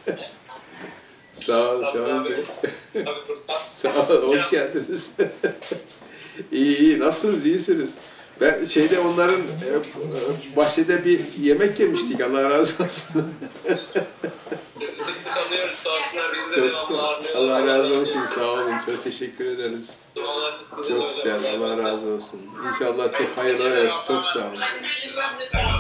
Sağ ol Şamil Bey. Sağ ol. Hoş geldiniz. İyi iyi. Nasılsınız? İyisiniz. Ben şeyde onların e, bahçede bir yemek yemiştik. Allah razı olsun. Sizi sık sık anlıyoruz. Sağ olsunlar. Bizi de Çok devamlı ağırlıyorlar. Allah razı olsun. Sağ olun. Çok teşekkür ederiz. Dualarınız sizinle Çok hocam. güzel. Allah razı olsun. İnşallah çok hayırlı olsun. Çok sağ olun.